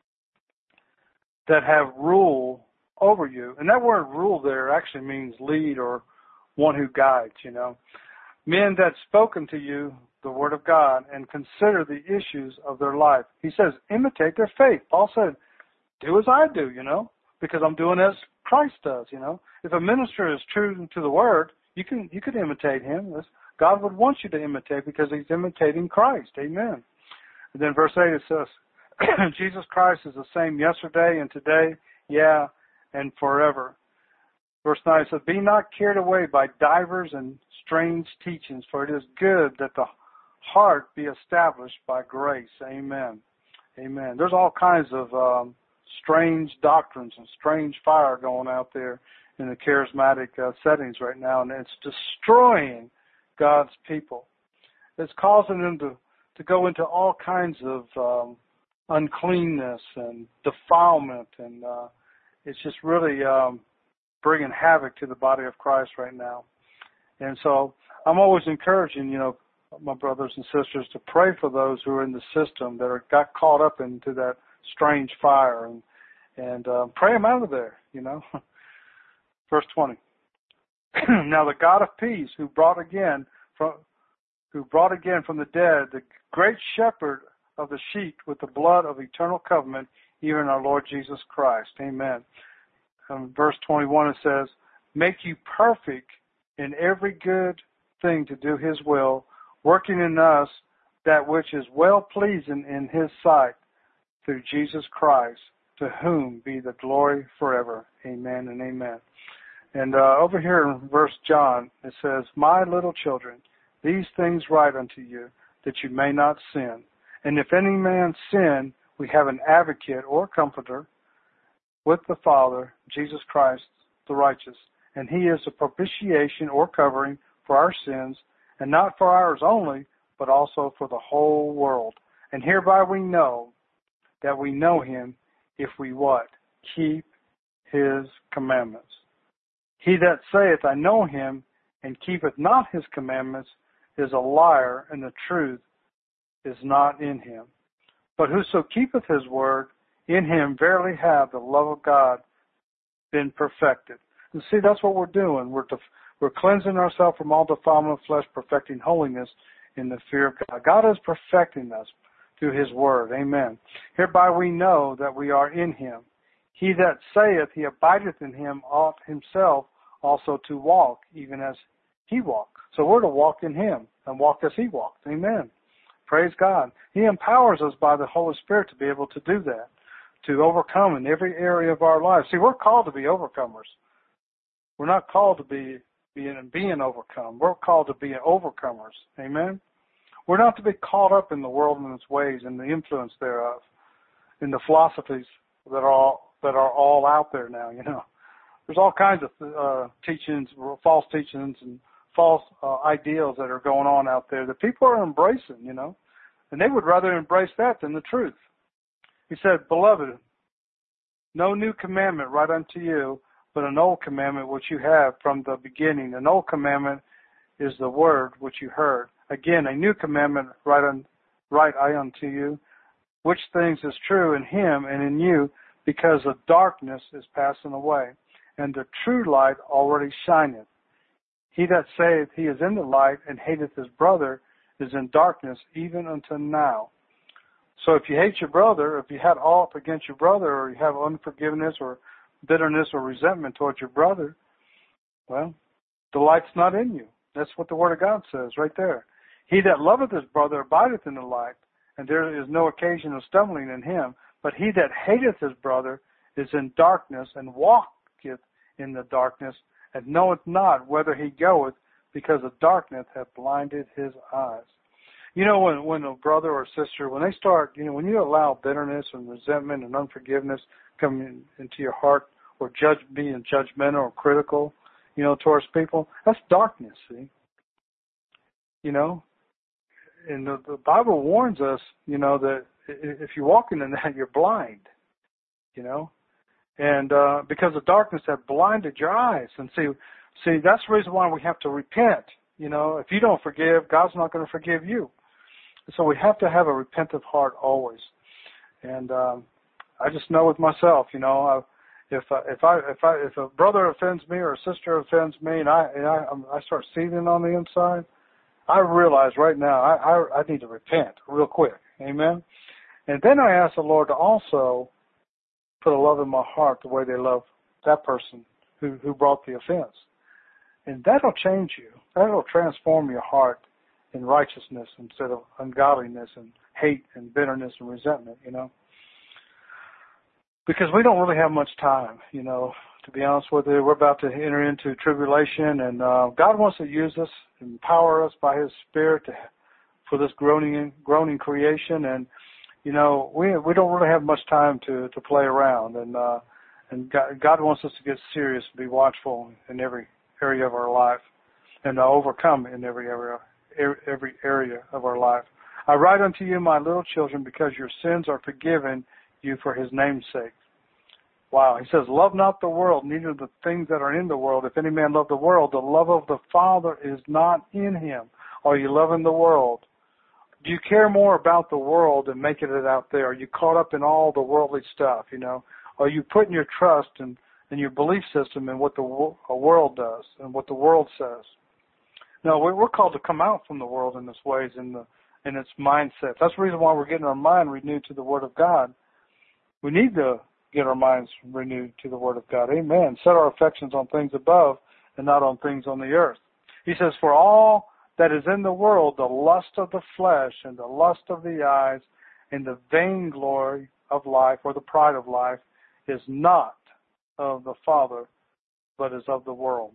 that have rule over you. And that word rule there actually means lead or one who guides, you know. Men that spoken to you the word of God and consider the issues of their life. He says, imitate their faith. Paul said, do as I do, you know, because I'm doing as Christ does, you know. If a minister is true to the word, you can you can imitate him. God would want you to imitate, because he's imitating Christ. Amen. And then verse eight, it says, Jesus Christ is the same yesterday and today, yeah, and forever. Verse nine, it says, be not carried away by divers and strange teachings, for it is good that the heart be established by grace. Amen. Amen. There's all kinds of um, strange doctrines and strange fire going out there in the charismatic uh, settings right now, and it's destroying God's people. It's causing them to, to go into all kinds of um, uncleanness and defilement, and uh, it's just really um, bringing havoc to the body of Christ right now. And so I'm always encouraging, you know, my brothers and sisters to pray for those who are in the system that are got caught up into that strange fire, and and uh, pray them out of there, you know. Verse twenty. Now the God of peace, who brought again from who brought again from the dead the great shepherd of the sheep with the blood of eternal covenant, even our Lord Jesus Christ. Amen. Um, verse twenty-one, it says, make you perfect in every good thing to do his will, working in us that which is well-pleasing in his sight, through Jesus Christ, to whom be the glory forever. Amen and amen. And uh, over here in verse John, it says, my little children, these things write unto you, that you may not sin. And if any man sin, we have an advocate or comforter with the Father, Jesus Christ, the righteous. And he is a propitiation or covering for our sins, and not for ours only, but also for the whole world. And hereby we know that we know him, if we what? Keep his commandments. He that saith, I know him, and keepeth not his commandments, is a liar, and the truth is not in him. But whoso keepeth his word, in him verily hath the love of God been perfected. And see, that's what we're doing. We're def- we're cleansing ourselves from all defilement of flesh, perfecting holiness in the fear of God. God is perfecting us through his word. Amen. Hereby we know that we are in him. He that saith he abideth in him ought himself also to walk, even as he walked. So we're to walk in him and walk as he walked. Amen. Praise God. He empowers us by the Holy Spirit to be able to do that, to overcome in every area of our lives. See, we're called to be overcomers. We're not called to be being, being overcome. We're called to be overcomers. Amen. We're not to be caught up in the world and its ways and the influence thereof, in the philosophies that are all, that are all out there now, you know. There's all kinds of uh, teachings, false teachings and false uh, ideals that are going on out there that people are embracing, you know. And they would rather embrace that than the truth. He said, beloved, no new commandment write unto you, but an old commandment which you have from the beginning. An old commandment is the word which you heard. Again, a new commandment write, un, write I unto you, which things is true in him and in you, because the darkness is passing away, and the true light already shineth. He that saith he is in the light and hateth his brother is in darkness even unto now. So if you hate your brother, if you had aught against your brother, or you have unforgiveness or bitterness or resentment towards your brother, well, the light's not in you. That's what the Word of God says right there. He that loveth his brother abideth in the light, and there is no occasion of stumbling in him. But he that hateth his brother is in darkness, and walketh in the darkness, and knoweth not whither he goeth, because the darkness hath blinded his eyes. You know, when, when a brother or sister, when they start, you know, when you allow bitterness and resentment and unforgiveness come in, into your heart, or judge, being judgmental or critical, you know, towards people, that's darkness, see? You know? And the, the Bible warns us, you know, that if you're walking in that, you're blind, you know? And uh, because the darkness has blinded your eyes. And see, see, that's the reason why we have to repent. You know, if you don't forgive, God's not going to forgive you. So we have to have a repentant heart always. And um, I just know with myself, you know, I, if I, if I if I if a brother offends me or a sister offends me, and I and I, I start seething on the inside, I realize right now I, I I need to repent real quick. Amen. And then I ask the Lord to also put a love in my heart the way they love that person who who brought the offense, and that'll change you. That'll transform your heart in righteousness instead of ungodliness and hate and bitterness and resentment, you know. Because we don't really have much time, you know, to be honest with you. We're about to enter into tribulation, and uh, God wants to use us, empower us by His Spirit to, for this groaning groaning creation. And, you know, we we don't really have much time to, to play around. And uh, and God, God wants us to get serious, be watchful in every area of our life, and to overcome in every area every area of our life. I write unto you, my little children, because your sins are forgiven you for His name's sake. Wow. He says, love not the world, neither the things that are in the world. If any man love the world, the love of the Father is not in him. Are you loving the world? Do you care more about the world and making it out there? Are you caught up in all the worldly stuff, you know? Are you putting your trust in, in your belief system in what the wo- world does and what the world says? No, we're called to come out from the world in its ways, in the in its mindset. That's the reason why we're getting our mind renewed to the Word of God. We need to get our minds renewed to the Word of God. Amen. Set our affections on things above and not on things on the earth. He says, for all that is in the world, the lust of the flesh and the lust of the eyes and the vainglory of life or the pride of life is not of the Father, but is of the world.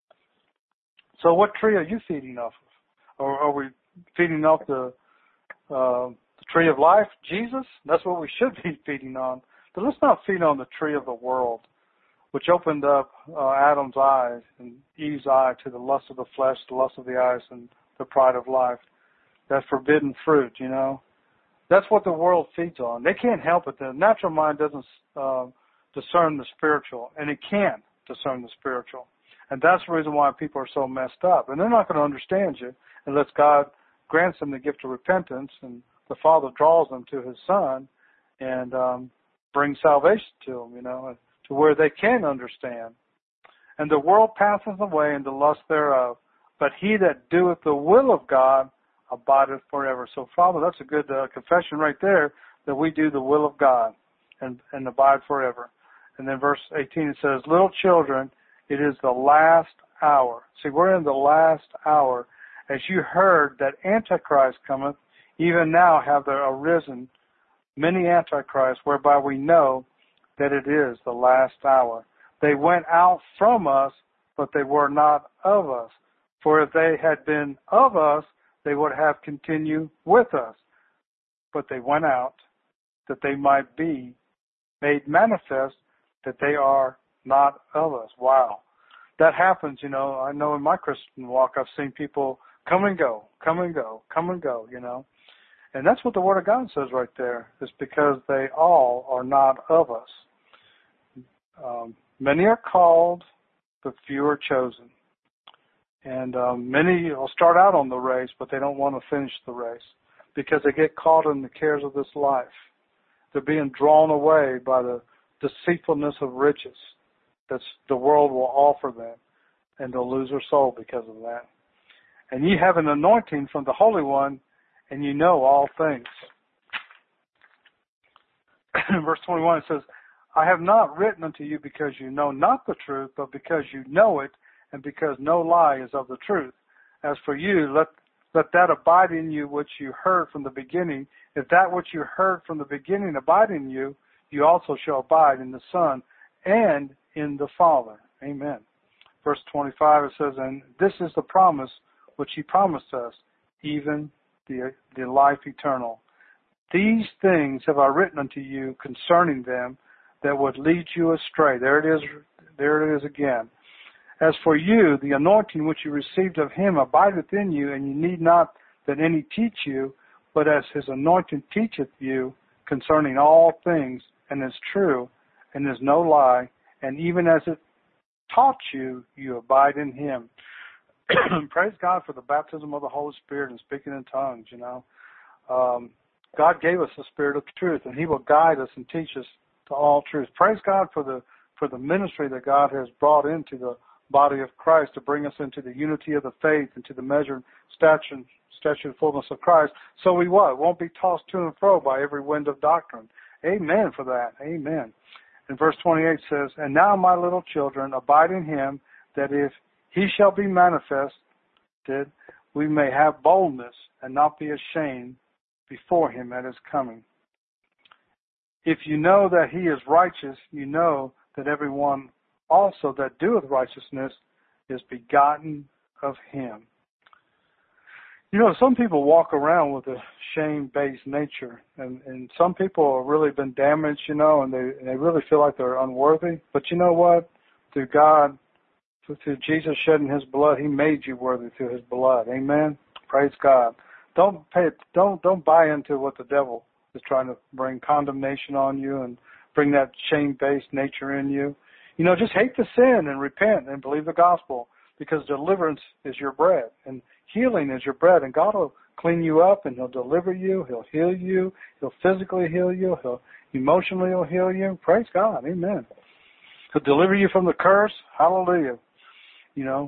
So what tree are you feeding off of? Or are we feeding off the, uh, the tree of life, Jesus? That's what we should be feeding on. But let's not feed on the tree of the world, which opened up uh, Adam's eyes and Eve's eye to the lust of the flesh, the lust of the eyes, and the pride of life. That forbidden fruit, you know. That's what the world feeds on. They can't help it. The natural mind doesn't uh, discern the spiritual, and it can't discern the spiritual. And that's the reason why people are so messed up. And they're not going to understand you unless God grants them the gift of repentance and the Father draws them to His Son and um, brings salvation to them, you know, to where they can understand. And the world passeth away and the lust thereof, but he that doeth the will of God abideth forever. So, Father, that's a good uh, confession right there, that we do the will of God and, and abide forever. And then verse eighteen, it says, little children, it is the last hour. See, we're in the last hour. As you heard that Antichrist cometh, even now have there arisen many Antichrists, whereby we know that it is the last hour. They went out from us, but they were not of us. For if they had been of us, they would have continued with us. But they went out, that they might be made manifest that they are not of us. Wow. That happens, you know. I know in my Christian walk I've seen people come and go, come and go, come and go, you know. And that's what the Word of God says right there. It's because they all are not of us. Um, many are called, but few are chosen. And um, many will start out on the race, but they don't want to finish the race because they get caught in the cares of this life. They're being drawn away by the deceitfulness of riches that the world will offer them, and they'll lose their soul because of that. And ye have an anointing from the Holy One, and you know all things. Verse twenty-one, it says, I have not written unto you because you know not the truth, but because you know it, and because no lie is of the truth. As for you, let let that abide in you which you heard from the beginning. If that which you heard from the beginning abide in you, you also shall abide in the Son and in the Father. Amen. Verse twenty-five, it says, and this is the promise which he promised us, even the, the life eternal. These things have I written unto you concerning them that would lead you astray. There it is, there it is again. As for you, the anointing which you received of him abideth in you, and you need not that any teach you, but as his anointing teacheth you concerning all things, and is true, and is no lie, and even as it taught you, you abide in him. Praise God for the baptism of the Holy Spirit and speaking in tongues, you know. Um, God gave us the Spirit of truth, and he will guide us and teach us to all truth. Praise God for the for the ministry that God has brought into the body of Christ to bring us into the unity of the faith and to the measure and stature, stature and fullness of Christ. So we what? Won't be tossed to and fro by every wind of doctrine. Amen for that. Amen. And verse twenty-eight says, and now, my little children, abide in him, that if he shall be manifested, we may have boldness and not be ashamed before him at his coming. If you know that he is righteous, you know that everyone also that doeth righteousness is begotten of him. You know, some people walk around with a shame-based nature, and, and some people have really been damaged, you know, and they, and they really feel like they're unworthy. But you know what? Through God, through Jesus shedding his blood, he made you worthy through his blood. Amen? Praise God. Don't pay, don't, don't buy into what the devil is trying to bring condemnation on you and bring that shame-based nature in you. You know, just hate the sin and repent and believe the gospel, because deliverance is your bread and healing is your bread, and God will clean you up and he'll deliver you, he'll heal you, he'll physically heal you, he'll emotionally he'll heal you. Praise God. Amen. He'll deliver you from the curse. Hallelujah. You know.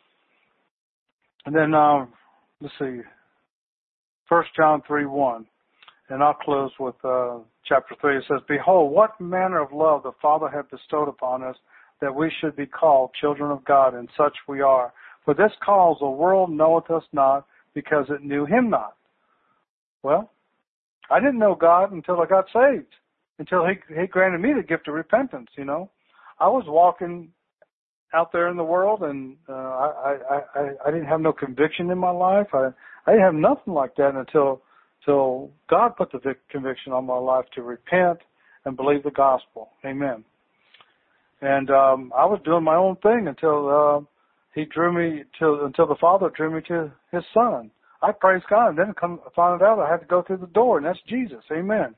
And then, um, let's see, First John three one. And I'll close with uh, chapter three. It says, behold, what manner of love the Father hath bestowed upon us, that we should be called children of God, and such we are. For this cause the world knoweth us not, because it knew him not. Well, I didn't know God until I got saved, until he, he granted me the gift of repentance, you know. I was walking out there in the world, and uh, I, I, I, I didn't have no conviction in my life. I, I didn't have nothing like that until... So God put the conviction on my life to repent and believe the gospel. Amen. And um, I was doing my own thing until uh, he drew me to until the Father drew me to his Son. I praised God, and then come found out I had to go through the door, and that's Jesus. Amen.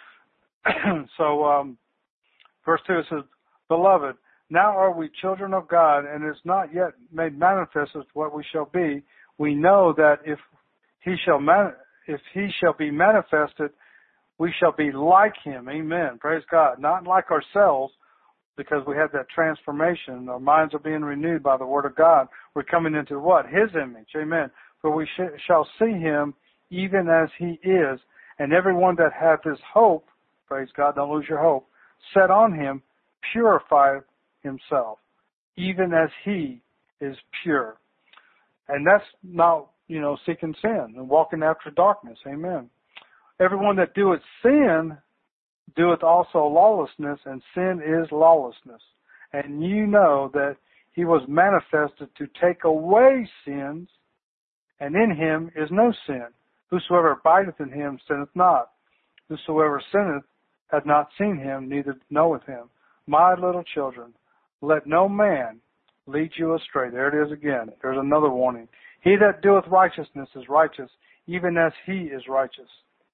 So um, verse two, it says, beloved, now are we children of God, and it is not yet made manifest as what we shall be. We know that if he shall manifest, if he shall be manifested, we shall be like him. Amen. Praise God. Not like ourselves, because we have that transformation. Our minds are being renewed by the word of God. We're coming into what? His image. Amen. For we sh- shall see him even as he is. And everyone that hath his hope, praise God, don't lose your hope, set on him, purify himself, even as he is pure. And that's not, you know, seeking sin and walking after darkness. Amen. Everyone that doeth sin doeth also lawlessness, and sin is lawlessness. And you know that he was manifested to take away sins, and in him is no sin. Whosoever abideth in him sinneth not. Whosoever sinneth hath not seen him, neither knoweth him. My little children, let no man lead you astray. There it is again. There's another warning. He that doeth righteousness is righteous, even as he is righteous.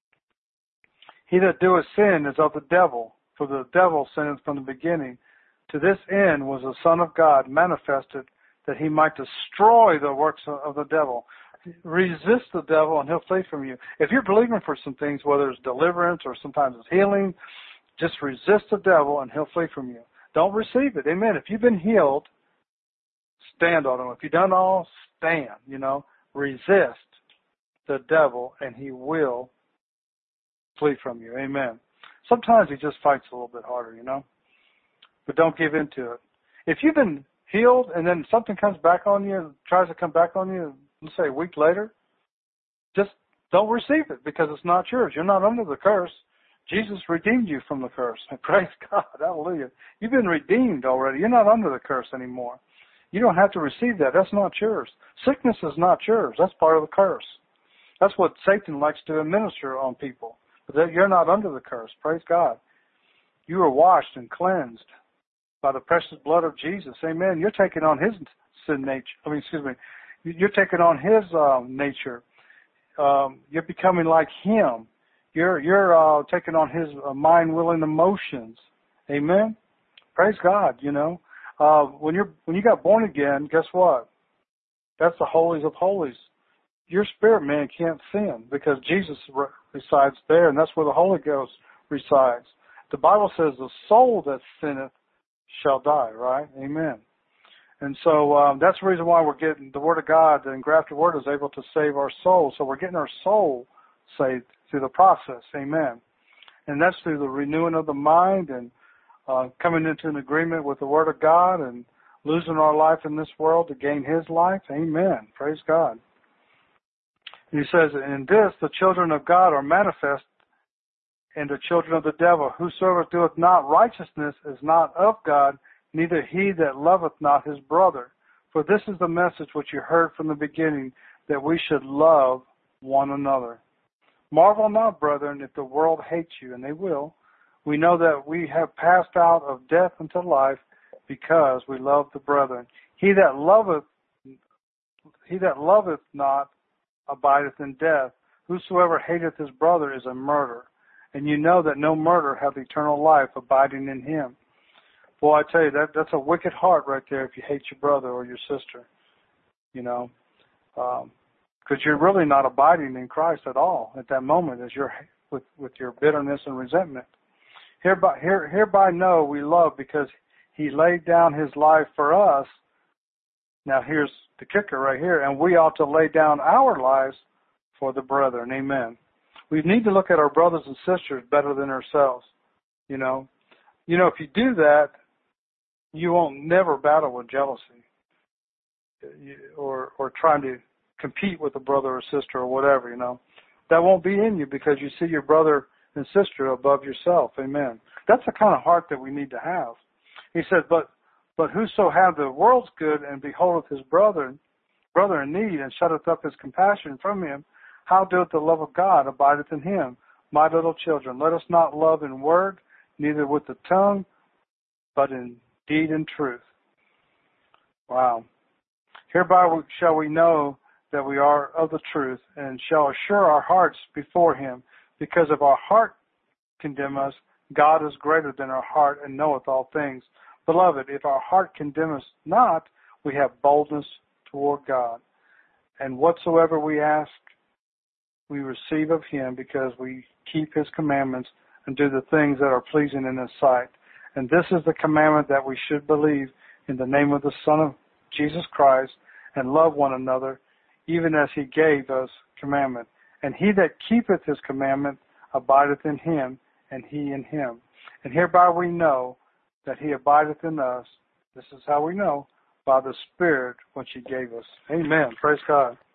He that doeth sin is of the devil, for the devil sinned from the beginning. To this end was the Son of God manifested, that he might destroy the works of the devil. Resist the devil, and he'll flee from you. If you're believing for some things, whether it's deliverance or sometimes it's healing, just resist the devil, and he'll flee from you. Don't receive it. Amen. If you've been healed, stand on him. If you've done all, stand, you know. resist the devil, and he will flee from you. Amen. Sometimes he just fights a little bit harder, you know. But don't give in to it. If you've been healed and then something comes back on you, tries to come back on you, let's say a week later, just don't receive it because it's not yours. You're not under the curse. Jesus redeemed you from the curse. And praise God. Hallelujah. You've been redeemed already. You're not under the curse anymore. You don't have to receive that. That's not yours. Sickness is not yours. That's part of the curse. That's what Satan likes to administer on people. But that you're not under the curse. Praise God. You are washed and cleansed by the precious blood of Jesus. Amen. You're taking on his sin nature. I mean, excuse me. You're taking on his um, nature. Um, you're becoming like him. You're you're uh, taking on his uh, mind, will, and emotions. Amen. Praise God. You know, uh, when you're when you got born again, guess what? That's the holies of holies. Your spirit man can't sin because Jesus re- resides there, and that's where the Holy Ghost resides. The Bible says the soul that sinneth shall die. Right? Amen. And so um, that's the reason why we're getting the Word of God, the engrafted Word is able to save our soul. So we're getting our soul saved through the process. Amen. And that's through the renewing of the mind and uh, coming into an agreement with the Word of God and losing our life in this world to gain His life. Amen. Praise God. And he says, in this the children of God are manifest and the children of the devil. Whosoever doeth not righteousness is not of God, neither he that loveth not his brother. For this is the message which you heard from the beginning, that we should love one another. Marvel not, brethren, if the world hates you, and they will. We know that we have passed out of death unto life, because we love the brethren. He that loveth, he that loveth not abideth in death. Whosoever hateth his brother is a murderer. And you know that no murderer hath eternal life abiding in him. Boy, I tell you, that that's a wicked heart right there if you hate your brother or your sister, you know, because um, you're really not abiding in Christ at all at that moment as you're with, with your bitterness and resentment. Hereby, here, hereby know we love because he laid down his life for us. Now here's the kicker right here, and we ought to lay down our lives for the brethren. Amen. We need to look at our brothers and sisters better than ourselves, you know. You know, if you do that, you won't never battle with jealousy or or trying to compete with a brother or sister or whatever, you know. That won't be in you because you see your brother and sister above yourself. Amen. That's the kind of heart that we need to have. He said, but but whoso hath the world's good and beholdeth his brother, brother in need and shutteth up his compassion from him, how doeth the love of God abideth in him? My little children, let us not love in word, neither with the tongue, but in deed and truth. Wow. Hereby shall we know that we are of the truth, and shall assure our hearts before him. Because if our heart condemn us, God is greater than our heart, and knoweth all things. Beloved, if our heart condemn us not, we have boldness toward God. And whatsoever we ask, we receive of him, because we keep his commandments and do the things that are pleasing in his sight. And this is the commandment, that we should believe in the name of the Son of Jesus Christ, and love one another, even as he gave us commandment. And he that keepeth his commandment abideth in him, and he in him. And hereby we know that he abideth in us. This is how we know, by the Spirit which he gave us. Amen. Praise God.